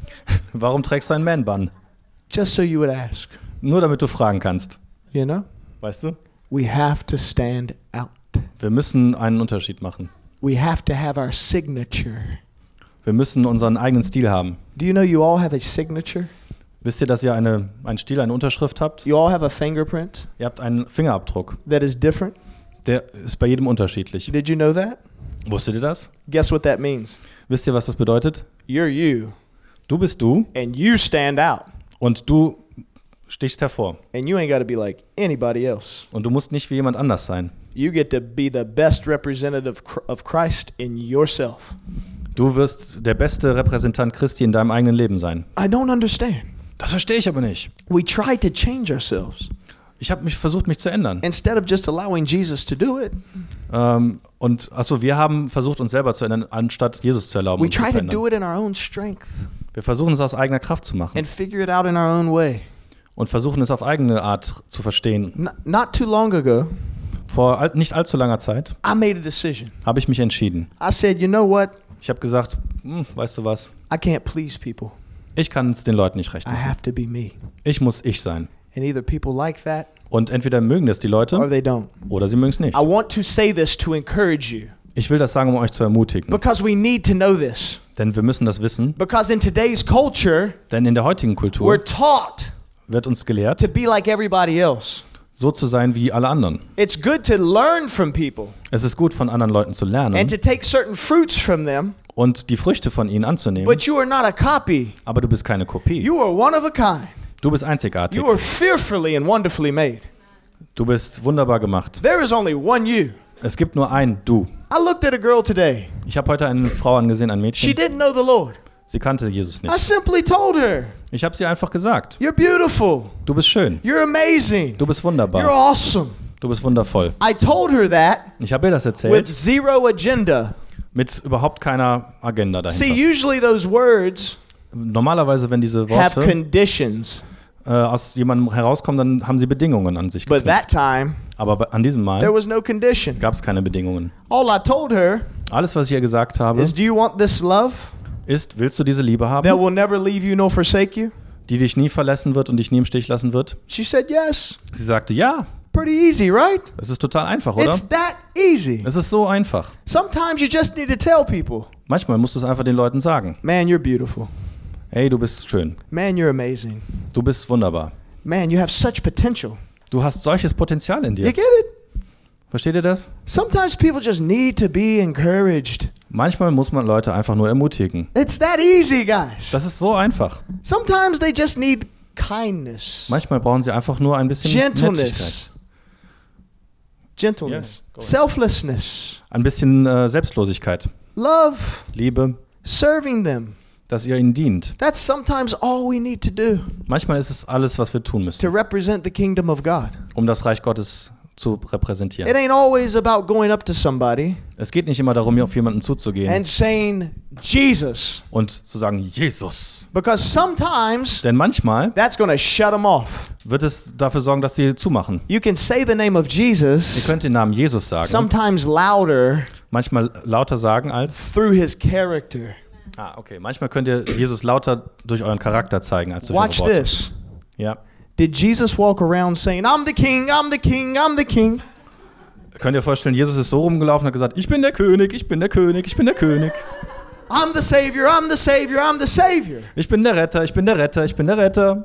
Warum trägst du einen Man-Bun? Just so you would ask. Nur damit du fragen kannst. You know? Weißt du? We have to stand out. Wir müssen einen Unterschied machen. We have to have our signature. Wir müssen unseren eigenen Stil haben. Do you know you all have a signature? Wisst ihr, dass ihr einen Stil, eine Unterschrift habt? You all have a fingerprint Ihr habt einen Fingerabdruck. that is different. Der ist bei jedem unterschiedlich. Did you know that? Wusstet ihr das? Guess what that means? Wisst ihr, was das bedeutet? You're you, Du bist du and you stand out, und du stichst hervor. and you ain't got to be like anybody else. Und du musst nicht wie jemand anders sein. You get to be the best representative of Christ in yourself. Du wirst der beste Repräsentant Christi in deinem eigenen Leben sein. I don't understand. Das verstehe ich aber nicht. We try to change ourselves Ich habe versucht, mich zu ändern. instead of just allowing Jesus to do it. Wir haben versucht, uns selber zu ändern, anstatt Jesus zu erlauben, We uns zu try to do verändern. it in our own strength Wir versuchen es aus eigener Kraft zu machen and figure it out in our own way. und versuchen es auf eigene Art zu verstehen. Not too long ago, Vor nicht allzu langer Zeit I made a decision. habe ich mich entschieden. I said, you know what? Ich habe gesagt, weißt du was, I can't please people. ich kann es den Leuten nicht recht I machen. have to be me. Ich muss ich sein. And either people like that Und entweder mögen das die or Leute they don't. oder sie mögen es nicht. I want to say this to encourage you Ich will das sagen, um euch zu ermutigen. because we need to know this. Denn wir müssen das wissen. Because in today's culture, Denn in der heutigen Kultur we're taught wird uns gelehrt, to be like everybody else. so zu sein wie alle anderen. It's good to learn from people Es ist gut, von anderen Leuten zu lernen and to take certain fruits from them, und die Früchte von ihnen anzunehmen. but you are not a copy. Aber du bist keine Kopie. You are one of a kind. Du bist einzigartig. You are fearfully and wonderfully made. Du bist wunderbar gemacht. There is only one you. Es gibt nur ein Du. I looked at a girl today. Ich habe heute eine Frau angesehen, ein She Mädchen. didn't know the Lord. Sie kannte Jesus I nicht. simply told her, Ich habe sie einfach gesagt. you're beautiful. Du bist schön. You're amazing. Du bist You're wunderbar. awesome. Du bist wundervoll. I told her that Ich habe ihr das with erzählt zero agenda. mit überhaupt keiner Agenda See, dahinter. usually those words Normalerweise, wenn diese have Worte conditions, aus jemandem herauskommen, dann haben sie Bedingungen an sich but that geknüpft. time Aber an diesem there Mal was no condition. gab es keine Bedingungen. All I told her Alles, was ich ihr gesagt habe, is, do you want this love ist, willst du diese Liebe that haben, will never leave you nor forsake you? die dich nie verlassen wird und dich nie im Stich lassen wird? She said yes. Sie sagte, ja, Pretty easy, right? es ist total einfach, oder? It's that easy. Es ist so einfach. Sometimes you just need to tell people, Manchmal musst du es einfach den Leuten sagen. man, you're beautiful. Hey, du bist schön. Man, you're amazing. Du bist wunderbar. Man, you have such potential. Du hast solches Potenzial in You dir. get it? Versteht ihr das? Sometimes people just need to be encouraged. Manchmal muss man Leute einfach nur ermutigen. It's that easy, guys. Das ist so einfach. Sometimes they just need kindness, Manchmal brauchen sie einfach nur ein bisschen Nettigkeit. gentleness, Yes, go ahead. selflessness, Ein bisschen Selbstlosigkeit. love, Liebe, serving them. dass ihr ihnen dient. That's sometimes all we need to do Manchmal ist es alles, was wir tun to müssen, represent the kingdom of God. um das Reich Gottes zu repräsentieren. It ain't always about going up to somebody Es geht nicht immer darum, auf jemanden zuzugehen and saying, Jesus. und zu sagen, Jesus. Because sometimes Denn manchmal that's going to shut them off. wird es dafür sorgen, dass sie zumachen. You can say the name of Ihr Jesus könnt den Namen Jesus sagen, sometimes louder manchmal lauter sagen als... through his character. Okay. Manchmal könnt ihr Jesus lauter durch euren Charakter zeigen als durch Watch eure Worte. this. Ja. Did Jesus walk around saying, I'm the king, I'm the king, I'm the king? Könnt ihr vorstellen, Jesus ist so rumgelaufen und hat gesagt, ich bin der König, ich bin der König, ich bin der König. I'm the savior, I'm the savior, I'm the savior. Ich bin der Retter, ich bin der Retter, ich bin der Retter.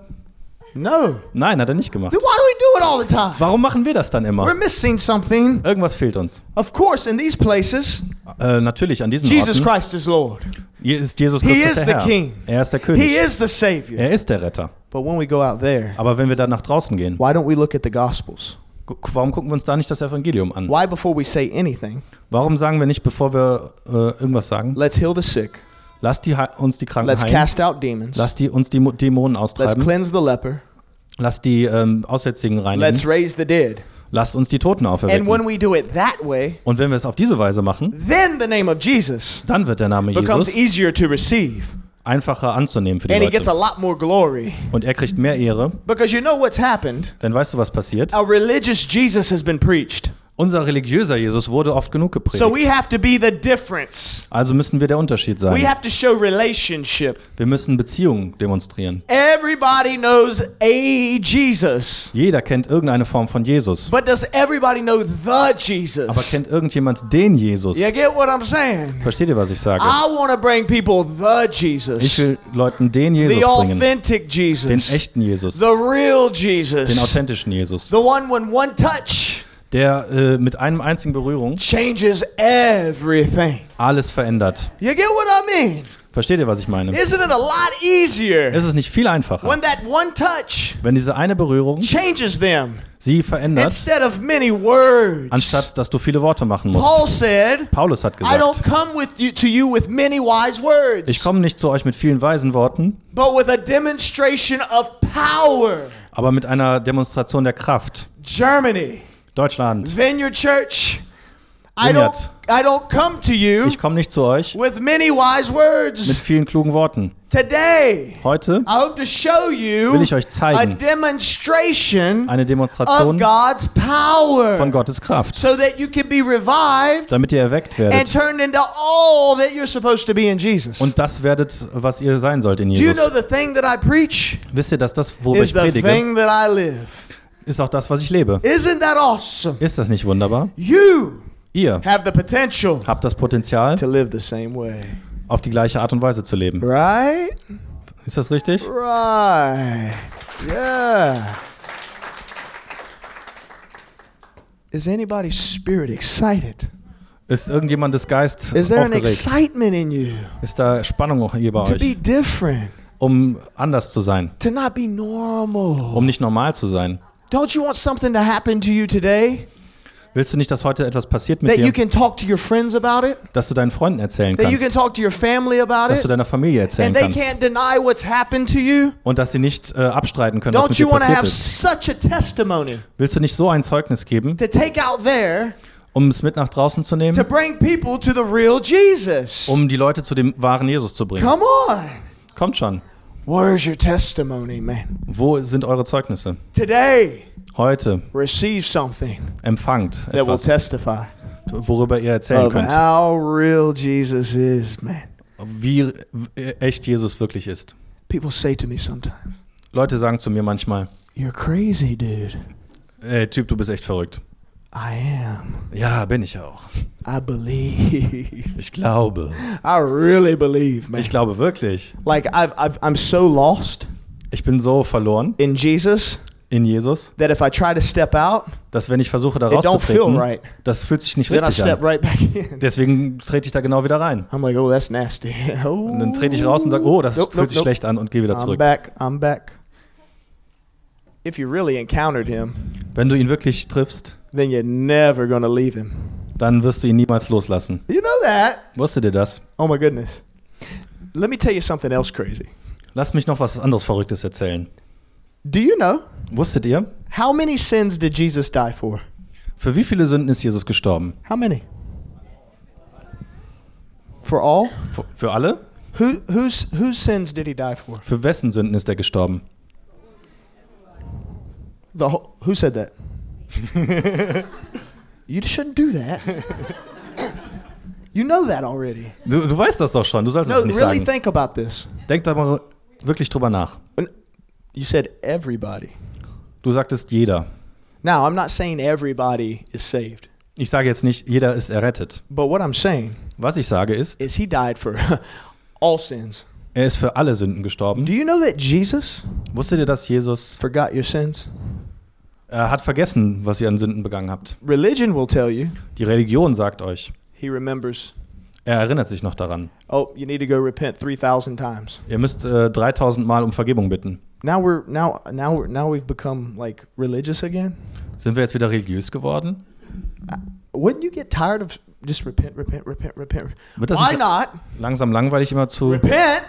No. Nein, hat er nicht gemacht. Then why do we do it all the time? Warum machen wir das dann We're immer? missing something. Irgendwas fehlt uns. Of course, in these places, Natürlich, an diesen Jesus Orten Christ is Lord. hier ist Jesus He Christus is der the Herr. King. Er ist der He König. is the savior. Er ist der Retter. But when we go out there, Aber wenn wir dann nach draußen gehen, why don't we look at the Gospels? warum gucken wir uns da nicht das Evangelium an? Why, before we say anything, Warum sagen wir nicht, bevor wir irgendwas sagen, let's heal the sick, lasst uns die Kranken let's heilen, cast out demons, lasst uns die Dämonen let's austreiben, cleanse the leper, lasst die Aussätzigen let's reinigen, raise the dead. lasst uns die Toten And auferwecken. when we do it that way, Und wenn wir es auf diese Weise machen, then the name of Jesus dann wird der Name becomes Jesus easier to receive. einfacher anzunehmen für die And he gets a Leute. lot more glory. Und er kriegt mehr Ehre, Because you know what's happened? denn weißt du, was passiert? A religious Jesus has been preached. Unser religiöser Jesus wurde oft genug So gepredigt. we have to be the difference. Also müssen wir der Unterschied We sein. have to show relationship. Wir müssen Beziehungen demonstrieren. Everybody knows a Jesus. Jeder kennt irgendeine Form von Jesus. But does everybody know the Jesus? Aber kennt irgendjemand den Jesus? You get what I'm saying? Versteht ihr, was ich sage? I want to bring people the Ich Jesus. will Leuten den Jesus The bringen. authentic Den Jesus. echten Jesus. The real Den Jesus. authentischen Jesus. The one when one touch Der mit einem einzigen Berührung changes everything. alles verändert. You get what I mean? Versteht ihr, was ich meine? Isn't it a lot easier Es ist nicht viel einfacher, when that one touch wenn diese eine Berührung changes them sie verändert, instead of many words? anstatt dass du viele Worte machen Paul musst. said, Paulus hat I don't gesagt, come to you with many wise words, ich komme nicht zu euch mit vielen weisen Worten, but with a demonstration of power. aber mit einer Demonstration der Kraft. Germany, Deutschland, Vineyard Church, I Vineyard. don't come to you ich komme nicht zu euch with many wise mit words. vielen klugen Worten. Today, Heute I hope to show you will ich euch a zeigen, demonstration eine of Demonstration God's power von Gottes Kraft, so that you can be revived damit ihr erweckt and werdet turned into all that you're supposed to be in Jesus. und das werdet, was ihr sein sollt in Do you know Jesus. the thing that I preach Wisst ihr, dass das, worüber is ich the predige, thing that I live? ist auch das, was ich lebe. Isn't that awesome? Ist das nicht wunderbar? You Ihr have the potential habt das Potenzial, to live the same way. auf die gleiche Art und Weise zu leben. Right? Ist das richtig? Right. Yeah. Is anybody's spirit excited? Ist irgendjemandes Geist Is there an aufgeregt? excitement in you Ist da Spannung auch hier bei to be euch, different, um anders zu sein, to not be normal? um nicht normal zu sein? Don't you want something to happen to you today Willst du nicht, dass heute etwas passiert mit that you dir, can talk to your friends about it? dass du deinen Freunden erzählen That you can kannst, talk to your family about dass du it? deiner Familie erzählen And they kannst can't deny what's happened to you? und dass sie nicht abstreiten können, was Don't mit you dir want to passiert have ist? such a testimony Willst du nicht so ein Zeugnis geben, to take out there um es mit nach draußen zu to nehmen, bring people to the real Jesus? um die Leute zu dem wahren Jesus zu bringen? Come on. Kommt schon. Where's your testimony, man? Wo sind eure Zeugnisse? Today, Heute receive something empfangt that will etwas, testify worüber ihr erzählen of könnt, how real Jesus is, man. wie echt Jesus wirklich ist. People say to me sometimes, Leute sagen zu mir manchmal, you're crazy, dude. ey Typ, du bist echt verrückt. I am. Ja, bin ich auch. I believe. Ich glaube. I really believe, man. Ich glaube wirklich. Like I'm so lost Ich bin so verloren in Jesus in Jesus, that if I try to step out, dass wenn ich versuche, da it don't feel rauszutreten, right. das fühlt sich nicht Then I richtig step an. right back in. Deswegen trete ich da genau wieder rein. I'm like, oh, that's nasty. Oh. Und dann trete ich raus und sage, oh, das Nope, fühlt nope, sich nope. schlecht an und gehe wieder I'm zurück. back. I'm back. If you really encountered him, Wenn du ihn wirklich triffst, then you're never gonna leave him. dann wirst du ihn niemals loslassen. You know that? Wusstet ihr das? Oh my goodness. Let me tell you something else crazy. Lass mich noch was anderes Verrücktes erzählen. Do you know Wusstet ihr, how many sins did Jesus die for? für wie viele Sünden ist Jesus gestorben? How many? For all? Für alle? Whose sins did he die for? Für wessen Sünden ist er gestorben? Who said that? You shouldn't do that. You know that already. Du weißt das doch schon, du sollst No, es nicht really sagen. think about this. Denk da mal wirklich drüber nach. You said everybody. Du sagtest jeder. Now, I'm not saying everybody is saved. Ich sage jetzt nicht, jeder ist errettet. But what I'm saying Was ich sage ist, is he died for all sins. er ist für alle Sünden gestorben. Do you know that Jesus Wusstet ihr, dass Jesus forgot your sins? hat vergessen, was ihr an Sünden begangen habt? Religion will tell you Die Religion sagt euch, he remembers. er erinnert sich noch daran. Oh, you need to go repent 3,000 times. Ihr müsst 3000 Mal um Vergebung bitten. Now we've become like religious again. Sind wir jetzt wieder religiös geworden? Wouldn't you get tired of just repent? Wird das Why nicht not langsam langweilig immer zu? repent,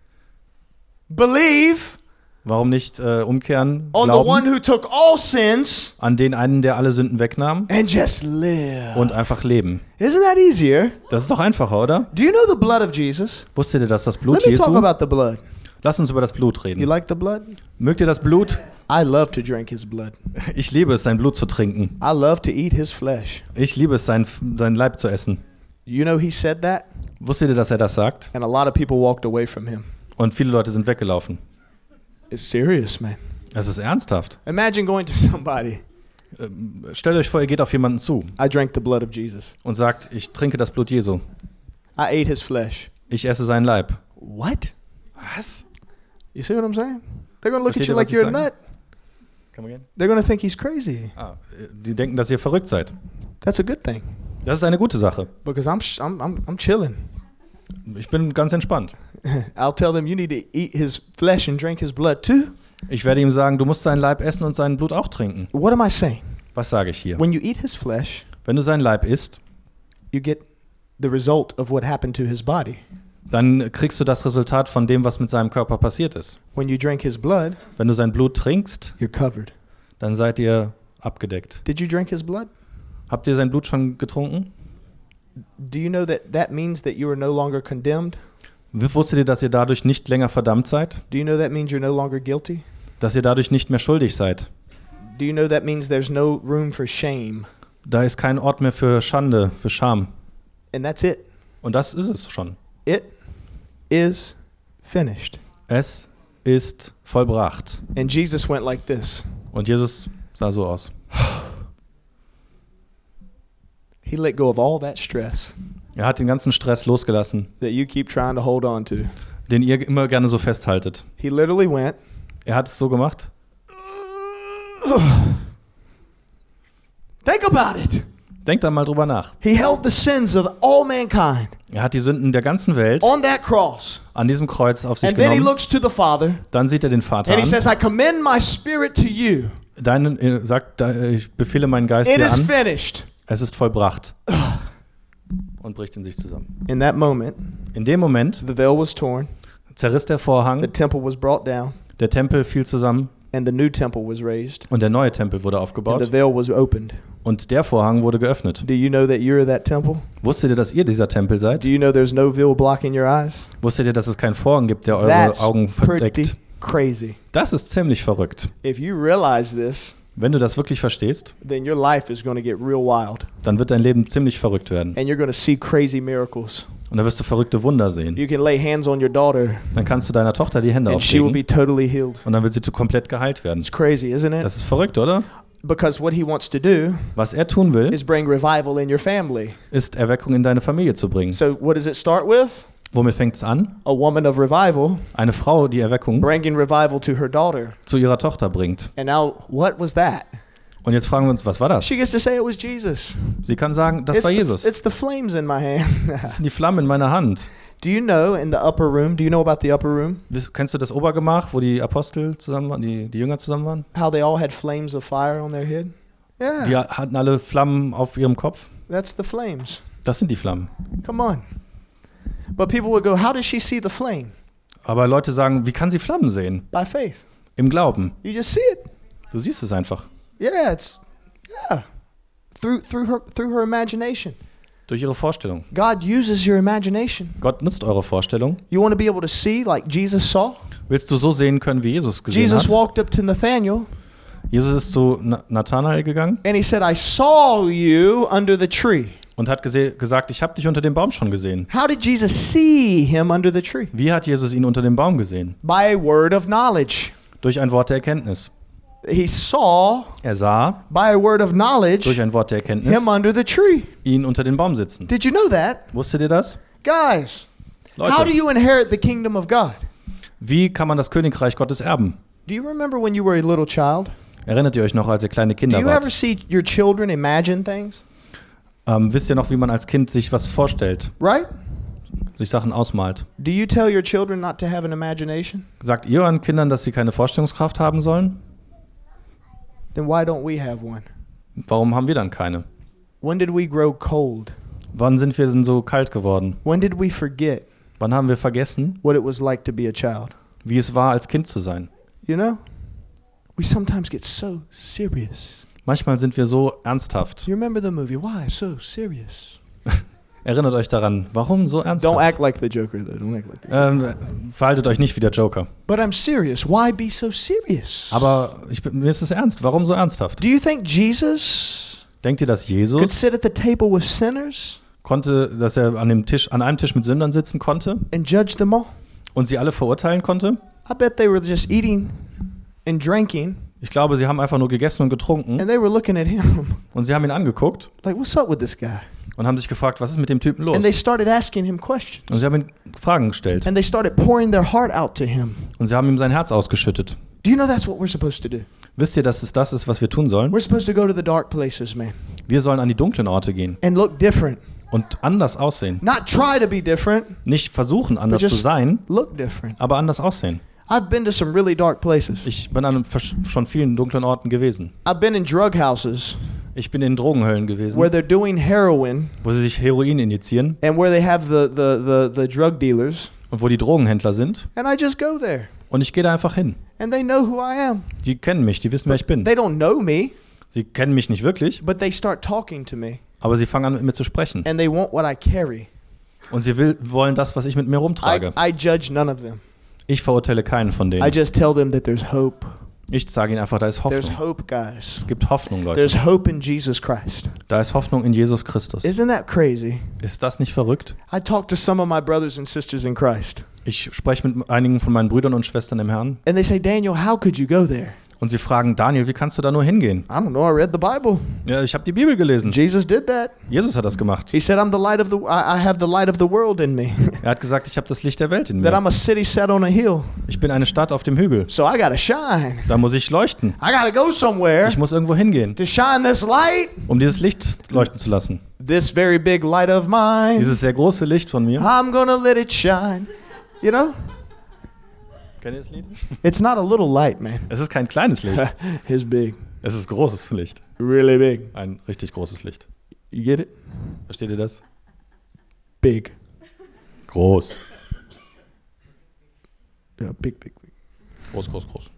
believe Warum nicht umkehren, on the one glauben who took all sins an den einen, der alle Sünden wegnahm and just live? und einfach leben? Isn't that easier? Das ist doch einfacher, oder? Do you know the blood of Jesus? Wusstet ihr, dass das Blut Let me talk Jesu? about the blood. Lass uns über das Blut You reden. like the blood? Mögt ihr das Blut? I love to drink his blood. Ich liebe es, sein Blut zu trinken. I love to eat his flesh. Ich liebe es, sein Leib zu essen. You know he said that? Wusstet ihr, dass er das sagt? And a lot of people walked away from him. Und viele Leute sind weggelaufen. It's serious, man. Es ist ernsthaft. Imagine going to somebody. Stellt euch vor, ihr geht auf jemanden zu I drank the blood of Jesus. und sagt, ich trinke das Blut Jesu. I ate his flesh. Ich esse seinen Leib. What? Was? You see what I'm saying? They're going to look Versteht at you ihr, like was ich you're a sage? nut. Come again? They're going to think he's crazy. Die denken, dass ihr verrückt seid. That's a good thing Das ist eine gute Sache. because I'm chilling. Ich bin ganz entspannt. I'll tell them you need to eat his flesh and drink his blood too. Ich werde ihm sagen, du musst seinen Leib essen und sein Blut auch trinken. What am I saying? Was sage ich hier? When you eat his flesh, Wenn du seinen Leib isst, you get the result of what happened to his body. dann kriegst du das Resultat von dem, was mit seinem Körper passiert ist. When you drink his blood, Wenn du sein Blut trinkst, you're covered. dann seid ihr abgedeckt. Did you drink his blood? Habt ihr sein Blut schon getrunken? Do you know that means that you are no longer condemned? Wusstet ihr, dass ihr dadurch nicht länger verdammt seid? Do you know that means you're no longer guilty? Dass ihr dadurch nicht mehr schuldig seid? Do you know that means there's no room for shame? Da ist kein Ort mehr für Schande, für Scham. And that's it. Und das ist es schon. It is finished. Es ist vollbracht. And Jesus went like this. Und Jesus sah so aus. He let go of all that stress Er hat den ganzen Stress losgelassen, that you keep trying to hold on to. den ihr immer gerne so festhaltet. He literally went, Er hat es so gemacht. think about it. Denkt da mal drüber nach. He held the sins of all mankind Er hat die Sünden der ganzen Welt on that cross. an diesem Kreuz auf sich And then he genommen. looks to the Father Dann sieht er den Vater and he an. says, I commend my spirit to you. Ich befehle meinen Geist It dir is an. finished. Es ist vollbracht. Und bricht in sich zusammen. In that moment, In dem Moment the veil was torn, zerriss der the Vorhang, temple was brought down, der Tempel fiel zusammen and the new temple was raised, und der neue Tempel wurde and the aufgebaut veil was opened. und der Vorhang wurde geöffnet. Do you know that you're that temple? Wusstet ihr, dass ihr dieser Tempel seid? Do you know there's no veil blocking your eyes? Wusstet ihr, dass es keinen Vorhang gibt, der eure That's Augen pretty verdeckt? crazy. Das ist ziemlich verrückt. If you realize this, Wenn du das wirklich verstehst, then your life is going to get real wild, dann wird dein Leben ziemlich verrückt werden. and you're going to see crazy miracles. Und dann wirst du verrückte Wunder sehen. You can lay hands on your daughter, Dann kannst du deiner Tochter die Hände and she will auflegen be totally healed. und dann wird sie komplett geheilt werden. It's crazy, isn't it? Das ist verrückt, oder? Because what he wants to do Was er tun will, is bring revival in your family. ist Erweckung in deine Familie zu bringen. So what does it start with? Womit fängt es an? A woman of revival Eine Frau, die Erweckung bringing revival to her daughter. zu ihrer Tochter bringt. And now, what was that? Und jetzt fragen wir uns, was war das? She gets to say it was Jesus. Sie kann sagen, das war Jesus. It's the flames in my hand. Das sind die Flammen in meiner Hand. Do you know in the upper room, do you know about the upper room? Kennst du das Obergemach, wo die Apostel zusammen waren, die Jünger zusammen waren? How they all had flames of fire on their head? Yeah, Die hatten alle Flammen auf ihrem Kopf. that's the flames. Das sind die Flammen. Come on. But people would go, how does she see the flame? Aber Leute sagen, wie kann sie Flammen sehen? By faith. Im Glauben. You just see it. Du siehst es einfach. Yeah, through her imagination. Durch ihre Vorstellung. God uses your imagination. Gott nutzt eure Vorstellung. You want to be able to see like Jesus saw? Willst du so sehen können, wie Jesus gesehen Jesus hat? walked up to Nathanael Jesus ist zu Nathanael gegangen and he said, I saw you under the tree. und hat gesagt, ich habe dich unter dem Baum schon gesehen. How did Jesus see him under the tree? Wie hat Jesus ihn unter dem Baum gesehen? By a word of knowledge. Durch ein Wort der Erkenntnis. He saw, Er sah by a word of knowledge, durch ein Wort der Erkenntnis him under the tree. ihn unter dem Baum sitzen. Did you know that? Wusstet ihr das? Guys, how do Leute, you inherit the kingdom of God? wie kann man das Königreich Gottes erben? Do you remember when you were a little child? Erinnert ihr euch noch, als ihr kleine Do Kinder you ever wart? see your children imagine things? Wisst ihr noch, wie man als Kind sich was vorstellt, Right? sich Sachen ausmalt? Do you tell your children not to have an imagination? Sagt ihr euren Kindern, dass sie keine Vorstellungskraft haben sollen? Then why don't we have one? Warum haben wir dann keine? When did we grow cold? Wann sind wir denn so kalt geworden? When did we forget Wann haben wir vergessen, what it was like to be a child? wie es war, als Kind zu sein? You know? We sometimes get so serious. Manchmal sind wir so ernsthaft. You remember the movie? Why so serious? Erinnert euch daran, warum so Don't ernsthaft? act like the Joker, though. Don't act like the Joker. Verhaltet euch nicht wie der Joker. But I'm serious. Why be so serious? Aber mir ist es ernst. Warum so ernsthaft? Do you think Jesus Denkt ihr, dass could Jesus sit at the table with sinners dass er an einem Tisch mit Sündern sitzen konnte and judge them all? und sie alle verurteilen konnte? I bet they were just eating and drinking, Ich glaube, sie haben einfach nur gegessen und getrunken and they were looking at him und sie haben ihn angeguckt like, what's up with this guy? und haben sich gefragt, was ist mit dem Typen los? And they started asking him questions. Und sie haben ihm Fragen gestellt And they started pouring their heart out to him. und sie haben ihm sein Herz ausgeschüttet. Do you know that's what we're supposed to do? Wisst ihr, dass es das ist, was wir tun sollen? We're supposed to go to the dark places, man, Wir sollen an die dunklen Orte gehen and look different. und anders aussehen. Not try to be different, Nicht versuchen, but anders zu just sein, look different. aber anders aussehen. I've been to some really dark places. Ich bin an schon vielen dunklen Orten gewesen. I've been in drug houses Ich bin in Drogenhöllen gewesen, where they're doing heroin wo sie sich Heroin injizieren and where they have the drug dealers, und wo die Drogenhändler sind. and I just go there. Und ich gehe da einfach hin. And they know who I am. Die kennen mich, die wissen, wer ich bin. They don't know me, Sie kennen mich nicht wirklich, but they start talking to me, aber sie fangen an, mit mir zu sprechen. and they want what I carry. Und sie wollen das, was ich mit mir rumtrage. I judge none of them. Ich verurteile keinen von I denen. just tell them that there's hope. Ich sage ihnen einfach, da ist There's Hoffnung. hope, guys. Es gibt Hoffnung, Leute. There's hope in Jesus Christ. Da ist Hoffnung in Jesus Christus. Isn't that crazy? Ist das nicht verrückt? I talk to some of my brothers and sisters in Christ, Ich spreche mit einigen von meinen Brüdern und Schwestern im Herrn and they say, Daniel, how could you go there? und sie fragen, Daniel, wie kannst du da nur hingehen? I don't know. I read the Bible. Ja, ich habe die Bibel gelesen. Jesus did that. Jesus hat das gemacht. He said, I'm the light of the. I have the light of the world in me. Er hat gesagt, ich habe das Licht der Welt in That mir. I'm a city set on a hill. Ich bin eine Stadt auf dem Hügel. So I gotta shine. Da muss ich leuchten. I gotta go somewhere Ich muss irgendwo hingehen, to shine this light. um dieses Licht leuchten zu lassen. This very big light of mine. Dieses sehr große Licht von mir. I'm gonna let it shine. You know, Kennt ihr das Lied? it's not a little light, man. Es ist kein kleines Licht. It's big, Es ist großes Licht. really big. Ein richtig großes Licht. You get it? Versteht ihr das? Big. Groß. Yeah, big, big, big. Groß, groß, groß.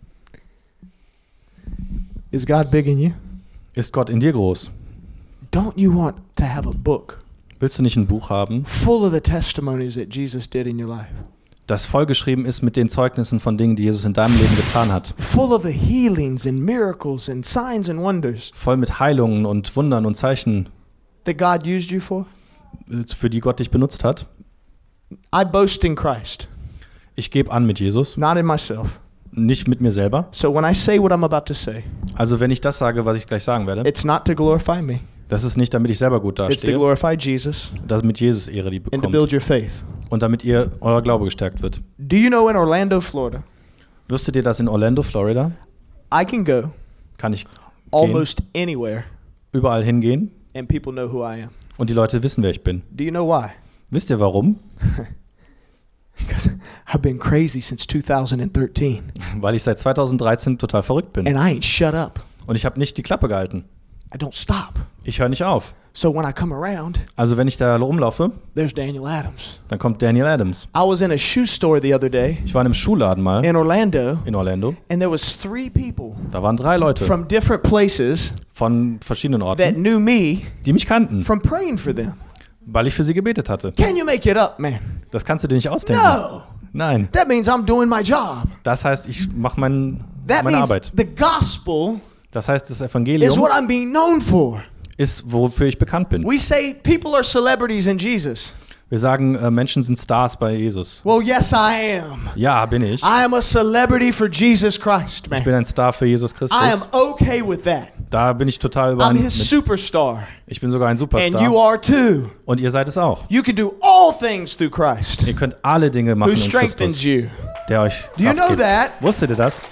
Is God big in you? Ist Gott in dir groß? Don't you want to have a book Willst du nicht ein Buch haben, full of the testimonies that Jesus did in your life? das vollgeschrieben ist mit den Zeugnissen von Dingen, die Jesus in deinem Leben getan hat? Full of the healings and miracles and signs and wonders Voll mit Heilungen und Wundern und Zeichen, that God used you for? für die Gott dich benutzt hat? I boast in Christ, Ich gebe an mit Jesus, not in myself. nicht mit mir selber. So when I say what I'm about to say, Also wenn ich das sage, was ich gleich sagen werde, it's not to glorify me. das ist nicht, damit ich selber gut It's to dastehe, glorify Jesus damit Jesus Ehre die and to bekommt build your faith. und damit euer Glaube gestärkt wird. Do you know in Orlando, Florida, Wüsstet ihr, dass in Orlando, Florida, I can go kann ich almost anywhere überall hingehen and people know who I am? und die Leute wissen, wer ich bin. Do you know why? Wisst ihr warum? Because I've been crazy since 2013 Weil ich seit 2013 total verrückt bin. and I ain't shut up. Und ich habe nicht die Klappe gehalten. I don't stop. Ich höre nicht auf. So when I come around, Also wenn ich da rumlaufe, there's Daniel Adams. dann kommt Daniel Adams. I was in a shoe store the other day Ich war in einem Schuhladen mal in Orlando, in Orlando. and there was 3 people Da waren 3 Leute from different places von verschiedenen that Orten, knew me die mich kannten, from praying for them. weil ich für sie gebetet hatte. Can you make it up, man? Das kannst du dir nicht ausdenken. No. Nein. That means I'm doing my job. Das heißt, ich mache meine That means Arbeit. the gospel Das heißt, das is Evangelium what I'm being known for. ist, wofür ich bekannt bin. We say people are celebrities in Jesus. Wir sagen, Menschen sind Stars bei Jesus. Well, yes, I am. Ja, bin ich. I am a celebrity for Jesus Christ, Ich man. bin ein Star für Jesus I am Christus. okay with that. Da bin ich total I'm überein. his superstar, Ich bin sogar ein and you Superstar. are too. Und ihr seid es auch. You can do all things through Christ, Ihr könnt alle Dinge machen who in strengthens Christus, you. der euch Do you Kraft know gibt. that? Wusstet ihr das?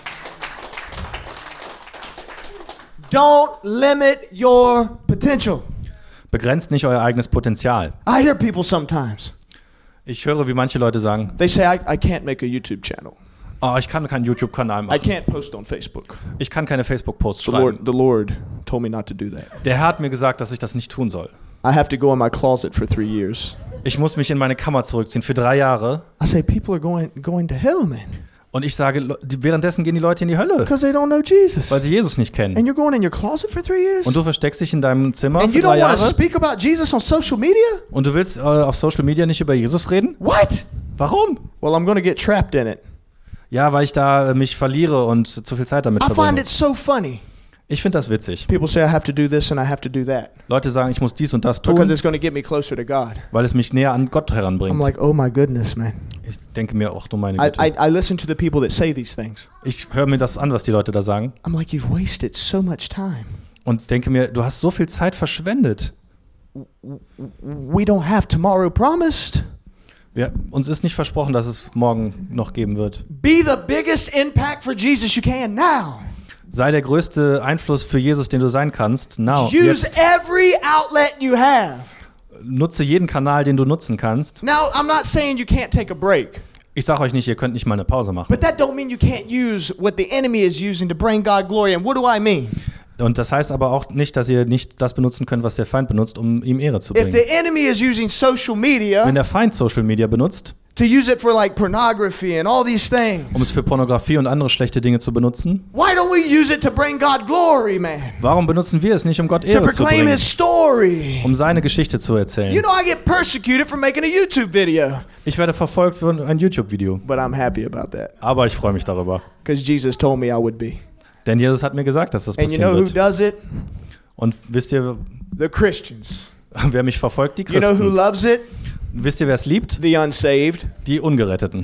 Don't limit your potential. Begrenzt nicht euer eigenes Potenzial. I hear people sometimes. Ich höre, wie manche Leute sagen, They say, I can't make a YouTube channel. oh, ich kann keinen YouTube-Kanal I machen. can't post on Facebook. Ich kann keine Facebook-Posts The schreiben. Lord told me not to do that. Der Herr hat mir gesagt, dass ich das nicht tun soll. I have to go in my closet for 3 years. Ich muss mich in meine Kammer zurückziehen für 3 Jahre. I say, people are going to hell, man, Und ich sage, währenddessen gehen die Leute in die Hölle, because they don't know Jesus. weil sie Jesus nicht kennen. And you're going in your closet for 3 years? Und du versteckst dich in deinem Zimmer And für you 3 don't want to Jahre speak about Jesus on social media? und du willst auf Social Media nicht über Jesus reden? What? Warum? Well, I'm going to get trapped in it. Ja, weil ich da mich verliere und zu viel Zeit damit I find verbringe. it so funny. Ich finde das witzig. People say I have to do this and I have to do that Leute sagen, ich muss dies und das because tun, it's going to get me closer to God. weil es mich näher an Gott I'm heranbringt. like, oh my goodness, man. Ich denke mir, ach du meine I Güte. listen to the people that say these things. Ich höre mir das an, was die Leute da sagen I'm like, you've wasted so much time. und denke mir, du hast so viel Zeit verschwendet. We don't have tomorrow promised. Uns ist nicht versprochen, dass es morgen noch geben wird. Be the biggest impact for Jesus you can now. Sei der größte Einfluss für Jesus, den du sein kannst. Now, Use jetzt. every outlet you have. Nutze jeden Kanal, den du nutzen kannst. Now, I'm not saying you can't take a break, Ich sage euch nicht, ihr könnt nicht mal eine Pause machen. but that don't mean you can't use what the enemy is using to bring God glory. And what do I mean? Und das heißt aber auch nicht, dass ihr nicht das benutzen könnt, was der Feind benutzt, um ihm Ehre zu If bringen. the enemy is using social media Wenn der Feind Social Media benutzt, to use it for like pornography and all these things, um es für Pornografie und andere schlechte Dinge zu benutzen, why don't we use it to bring God glory, man? warum benutzen wir es nicht, um Gott To Ehre zu proclaim bringen, his story. um seine Geschichte zu You erzählen? know, I get persecuted for making a YouTube video, Ich werde verfolgt für ein YouTube-Video, but I'm happy about that aber ich freue mich darüber. because Jesus told me I would be. Denn Jesus hat mir gesagt, dass das And you know passieren who wird. does it? Und wisst ihr, The Christians. wer mich verfolgt? Die You know who Christen. loves it? Wisst ihr, wer es liebt? The unsaved. Die Ungeretteten.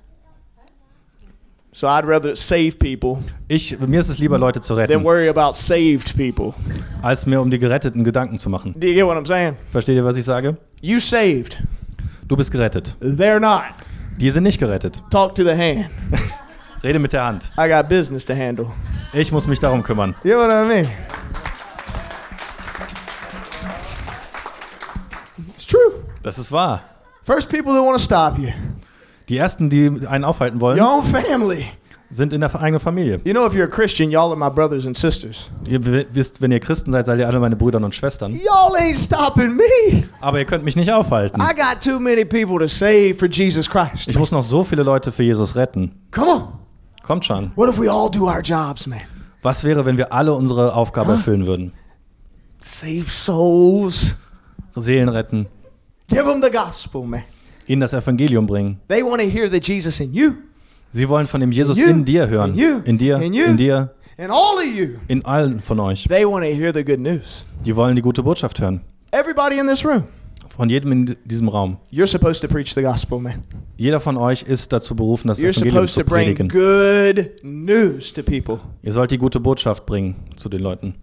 So I'd rather save people Mir ist es lieber, Leute zu than retten, worry about saved people. als mir um die Geretteten Gedanken zu machen. Do you get what I'm saying? Versteht ihr, was ich sage? You saved. Du bist gerettet. They're not. Die sind nicht gerettet. Talk to the hand. Rede mit der Hand. I got business to handle. Ich muss mich darum kümmern. You know what I mean? It's true. Das ist wahr. First people that want to stop you. Die Ersten, die einen aufhalten wollen, Your own family. sind in der eigenen Familie. You know, if you're a Christian, y'all are my brothers and sisters. Ihr wisst, wenn ihr Christen seid, seid ihr alle meine Brüder und Schwestern. Y'all ain't stopping me. Aber ihr könnt mich nicht aufhalten. I got too many people to save for Jesus Christ. Ich muss noch so viele Leute für Jesus retten. Come on. Kommt schon. What if we all do our jobs, man? Was wäre, wenn wir alle unsere Aufgabe erfüllen würden? Save souls. Seelen retten, Give them the gospel, man. ihnen das Evangelium bringen. They want to hear the Jesus in you, Sie wollen von dem Jesus In you, in dir hören. in you, In dir, in you. in dir, and all of you. in allen von euch. They want to hear the good news. Die wollen die gute Botschaft hören. Everybody in this room, Von jedem in diesem Raum. you're supposed to preach the gospel, man. Jeder von euch ist dazu berufen, das You're Evangelium supposed zu to bring predigen. good news to people. Ihr sollt die gute Botschaft bringen zu den Leuten.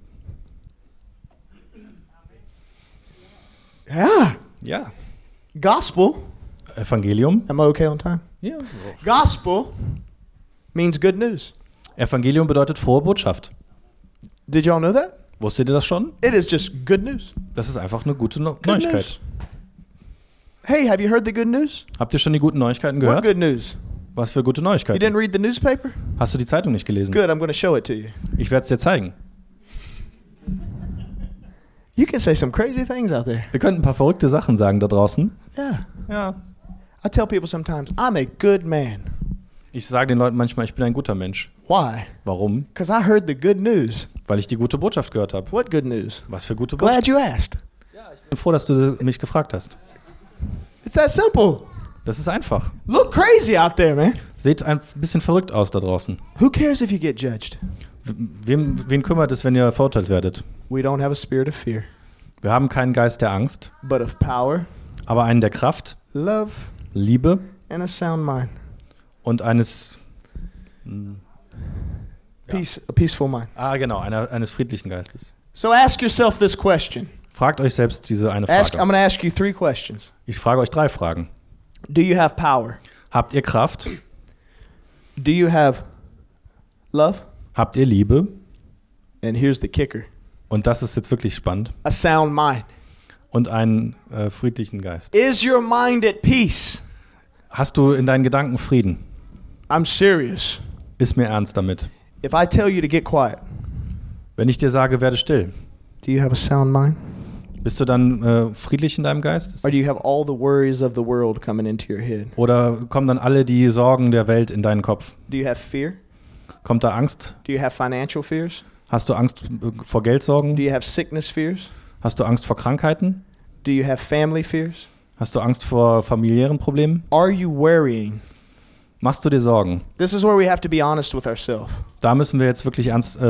Yeah. Ja. Gospel. Evangelium. Am I okay on time? Ja. Gospel means good news. Evangelium bedeutet frohe Botschaft. Did y'all know that? Wusstet ihr das schon? It is just good news. Das ist einfach eine gute Good Neuigkeit. news. Hey, have you heard the good news? Habt ihr schon die guten Neuigkeiten What gehört? good news? Was für gute You Neuigkeiten? didn't read the newspaper? Hast du die Zeitung nicht gelesen? Good, I'm going to show it to you. Ich werde es dir zeigen. You can say some crazy things out there. Ihr könnt ein paar verrückte Sachen sagen da draußen. Yeah. Ja. I tell people sometimes, I'm a good man. Ich sage den Leuten manchmal, ich bin ein guter Mensch. Why? Warum? Because I heard the good news. Weil ich die gute Botschaft gehört habe. What good news? Was für gute Glad Botschaft. you asked. Ich bin froh, dass du mich gefragt hast. It's that simple. Das ist einfach. Look crazy out there, man. Seht ein bisschen verrückt aus da draußen. Who cares if you get judged? Wen kümmert es, wenn ihr verurteilt werdet? We don't have a spirit of fear, Wir haben keinen Geist der Angst, but of power, aber einen der Kraft, love, Liebe and a sound mind. und eines Peace, a peaceful mind. eines friedlichen Geistes. So ask yourself this question. Fragt euch selbst diese eine I'm Frage. going to ask you 3 questions. Ich frage euch 3 Fragen. Do you have power? Habt ihr Kraft? Do you have love? Habt ihr Liebe? And here's the kicker. Und das ist jetzt wirklich spannend. A sound mind. Und einen friedlichen Geist. Is your mind at peace? Hast du in deinen Gedanken Frieden? I'm serious. Ist mir ernst damit. If I tell you to get quiet, Wenn ich dir sage, werde still, do you have a sound mind? bist du dann friedlich in deinem Geist? Or do you have all the worries of the world coming into your head? Oder kommen dann alle die Sorgen der Welt in deinen Kopf? Do you have fear? Kommt da Angst? Do you have financial fears? Hast du Angst vor Geldsorgen? Do you have sickness fears? Hast du Angst vor Krankheiten? Do you have family fears? Hast du Angst vor familiären Problemen? Are you worrying? Machst du dir Sorgen? This is where we have to be honest with ourselves. Da müssen wir jetzt wirklich honest.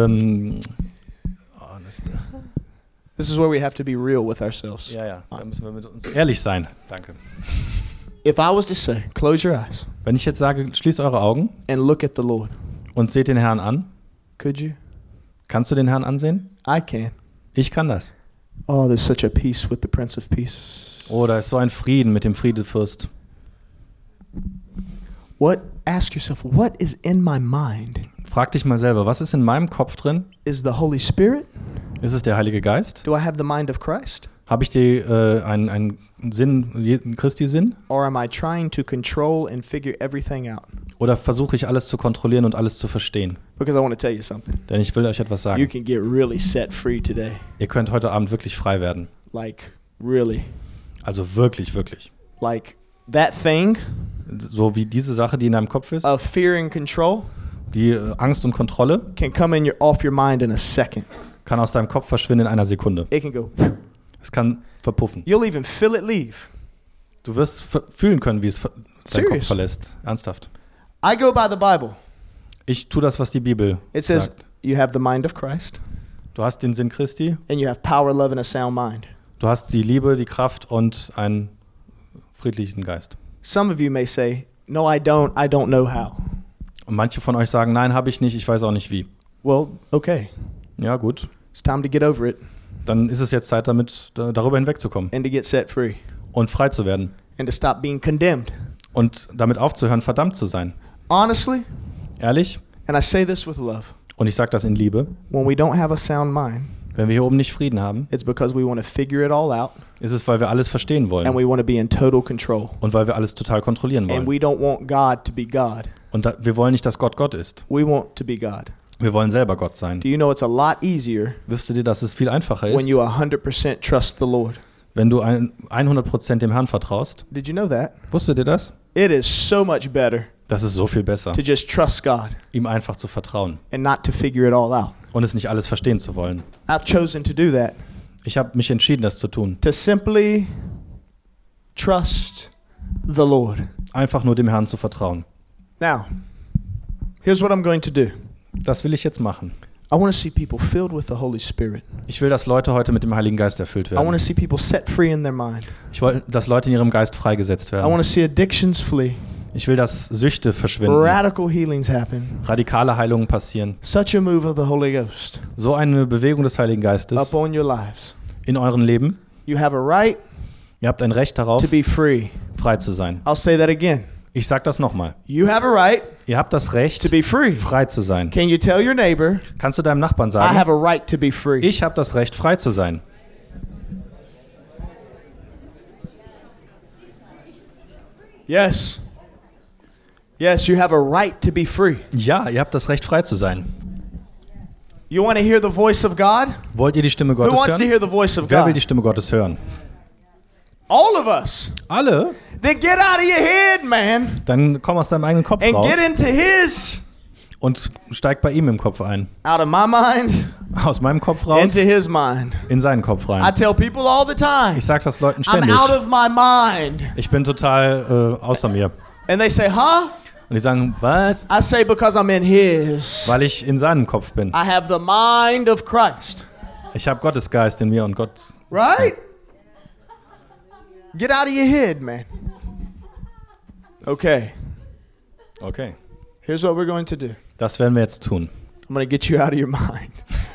This is where we have to be real with ourselves. Ja, da müssen wir mit uns ehrlich sein. Danke. If I was to say, close your eyes Wenn ich jetzt sage, schließt eure Augen and look at the Lord, und seht den Herrn an, could you? kannst du den Herrn ansehen? I can. Ich kann das. Oh, there's such a peace with the Prince of Peace. Oh, da ist so ein Frieden mit dem Friedefürst. Ask yourself, what is in my mind? Frag dich mal selber, was ist in meinem Kopf drin? Is the Holy Spirit? Ist es der Heilige Geist? Do I have the mind of Christ? Habe ich einen Christi-Sinn? Or am I trying to control and figure everything out? Oder versuche ich alles zu kontrollieren und alles zu verstehen? Because I want to tell you something. Denn ich will euch etwas You sagen. can get really set free today. Ihr könnt heute Abend wirklich frei werden. Like, really. Also wirklich, wirklich. Like, that thing So wie diese Sache, die in deinem Kopf ist, of fear and control die Angst und Kontrolle, can come off your mind in a second. kann aus deinem Kopf verschwinden in einer Sekunde. It can go. Es kann verpuffen. You'll even feel it leave. Du wirst fühlen können, wie es deinen Serious? Kopf verlässt. Ernsthaft. I go by the Bible. Ich tue das, was die Bibel It says sagt. you have the mind of Christ Du hast den Sinn Christi, and you have power, love, and a sound mind. du hast die Liebe, die Kraft und einen friedlichen Geist. Some of you may say, no, I don't know how. Und manche von euch sagen, nein, habe ich nicht, ich weiß auch nicht wie. Well, okay. Ja, gut. It's time to get over it Dann ist es jetzt Zeit, darüber hinwegzukommen and to get set free und frei zu werden and to stop being condemned. und damit aufzuhören, verdammt zu sein. Honestly, Ehrlich? and I say this with love, Und ich sage das in Liebe. when we don't have a sound mind, Wenn wir hier oben nicht Frieden haben, it's because we want to figure it all out ist es, weil wir alles verstehen and wollen we want to be in total control. und weil wir alles total kontrollieren And wollen. we don't want God to be God. Und wir wollen nicht, dass Gott Gott ist. We want to be God. Wir wollen selber Gott sein. Do you know it's a lot easier Wüsstest du, dass es viel einfacher when ist, you 100% trust the Lord? wenn du 100% dem Herrn vertraust? Did you know that? Wusstet ihr das? It is so much better Das ist so viel besser, to just trust God ihm einfach zu vertrauen and not to figure it all out. und es nicht alles verstehen zu wollen. I've chosen to do that, Ich habe mich entschieden, das zu tun. to simply trust the Lord. Einfach nur dem Herrn zu vertrauen. Now, here's what I'm going to do. Das will ich jetzt machen. I want to see people filled with the Holy Spirit. Ich will, dass Leute heute mit dem Heiligen Geist erfüllt I want to werden. see people set free in their mind. Ich will, dass Leute in ihrem Geist freigesetzt I want werden. to see addictions flee, Ich will, dass Süchte verschwinden, radical healings happen, radikale Heilungen passieren. such a move of the Holy Ghost So eine Bewegung des Heiligen Geistes upon your lives. in euren Leben. You have a right Ihr habt ein Recht darauf, to be free. frei zu sein. I'll say that again. Ich sage das nochmal. You have a right Ihr habt das to Recht, be free. frei zu sein. Can you tell your neighbor, Kannst du deinem Nachbarn I sagen, have a right to be free? ich habe das Recht, frei zu sein? Yes. Yes, you have a right to be free. Ja, ihr habt das Recht, frei zu sein. You want to hear the voice of God? Wollt ihr die Stimme Who Gottes wants to hören? hear the voice of Wer will God? die Stimme Gottes hören? All of us. Alle? Then get out of your head, man, Dann komm aus deinem eigenen Kopf and raus get into His. und steig bei ihm im Kopf ein. Out of my mind, Aus meinem Kopf raus, into His mind. in seinen Kopf I rein. tell people all the time, Ich sag das Leuten I'm ständig. out of my mind. Ich bin total außer mir. And they say, huh? Und die sagen, was? I say, because I'm in His. Weil ich in seinem Kopf bin. I have the mind of Christ. Ich habe Gottes Geist in mir und Gott. Right? Get out of your head, man. Okay, Okay, here's what we're going to do. das werden wir jetzt tun. I'm going to get you out of your mind.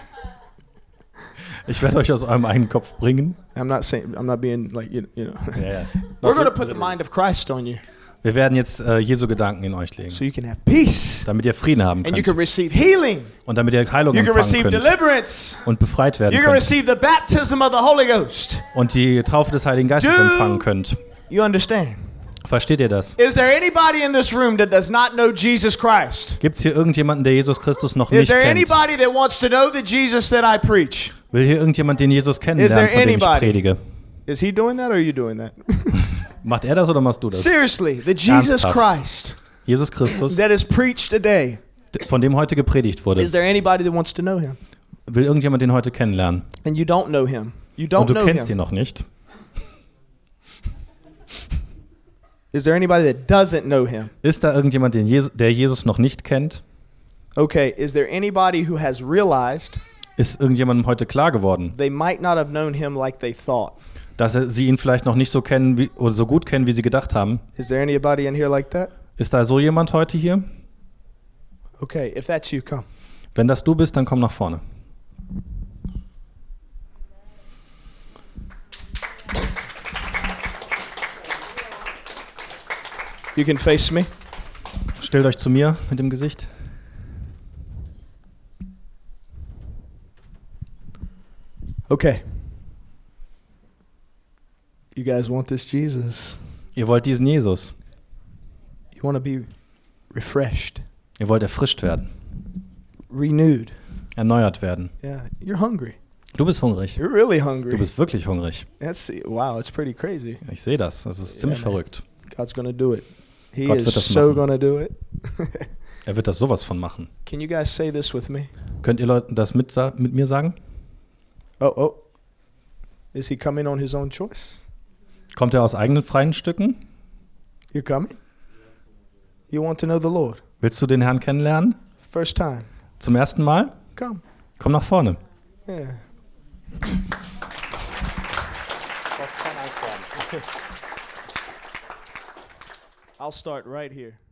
Ich werde euch aus eurem eigenen Kopf bringen. I'm not being like, you know. Ja. We're going to put the mind of Christ on you Wir werden jetzt Jesu Gedanken in euch legen, so you can have peace damit ihr Frieden haben and you könnt can receive healing. und damit ihr Heilung You can receive empfangen könnt deliverance. und befreit werden You can könnt receive the baptism of the Holy Ghost. und die Taufe des Heiligen Geistes Do- empfangen könnt. You understand? Versteht ihr das? Is there anybody in this room that does not know Jesus Christ? Gibt es hier irgendjemanden, der Jesus Christus noch Is nicht there kennt? anybody that wants to know the Jesus that I preach? Will hier irgendjemand den Jesus Is kennenlernen, there von dem ich anybody? predige? Is he doing that or are you doing that? Macht er das oder machst du das? Seriously, the Jesus Ernsthaft? Christ Jesus Christus, that is preached today. von dem heute gepredigt wurde. Is there anybody that wants to know him? Will irgendjemand den heute kennenlernen? And you don't know him. You Und don't du know kennst ihn him. noch nicht. Is there anybody that doesn't know him? Ist da irgendjemand, der Jesus noch nicht kennt? Okay, is there anybody who has realized Ist irgendjemandem heute klar geworden, they might not have known him like they thought? dass sie ihn vielleicht noch nicht so kennen oder so gut kennen, wie sie gedacht haben? Is there anybody in here like that? Ist da so jemand heute hier? Okay, if that's you, come. Wenn das du bist, dann komm nach vorne. You can face me. Stellt euch zu mir mit dem Gesicht. Okay. You guys want this Jesus? Ihr wollt diesen Jesus. You want to be refreshed, Ihr wollt erfrischt werden, renewed. erneuert werden. Yeah, you're hungry. Du bist hungrig. You're really hungry. Du bist wirklich hungrig. Wow, it's pretty crazy. Ich sehe das. Das ist ziemlich man. verrückt. God's going to do it. He Gott is wird das so machen. going to do it. Er wird das sowas von machen. Can you guys say this with me? Könnt ihr Leute das mit mir sagen? Oh. Is he coming on his own choice? Kommt er aus eigenen freien Stücken? You coming? You want to know the Lord? Willst du den Herrn kennenlernen? First time. Zum ersten Mal? Come. Komm nach vorne. Yeah. I'll start right here.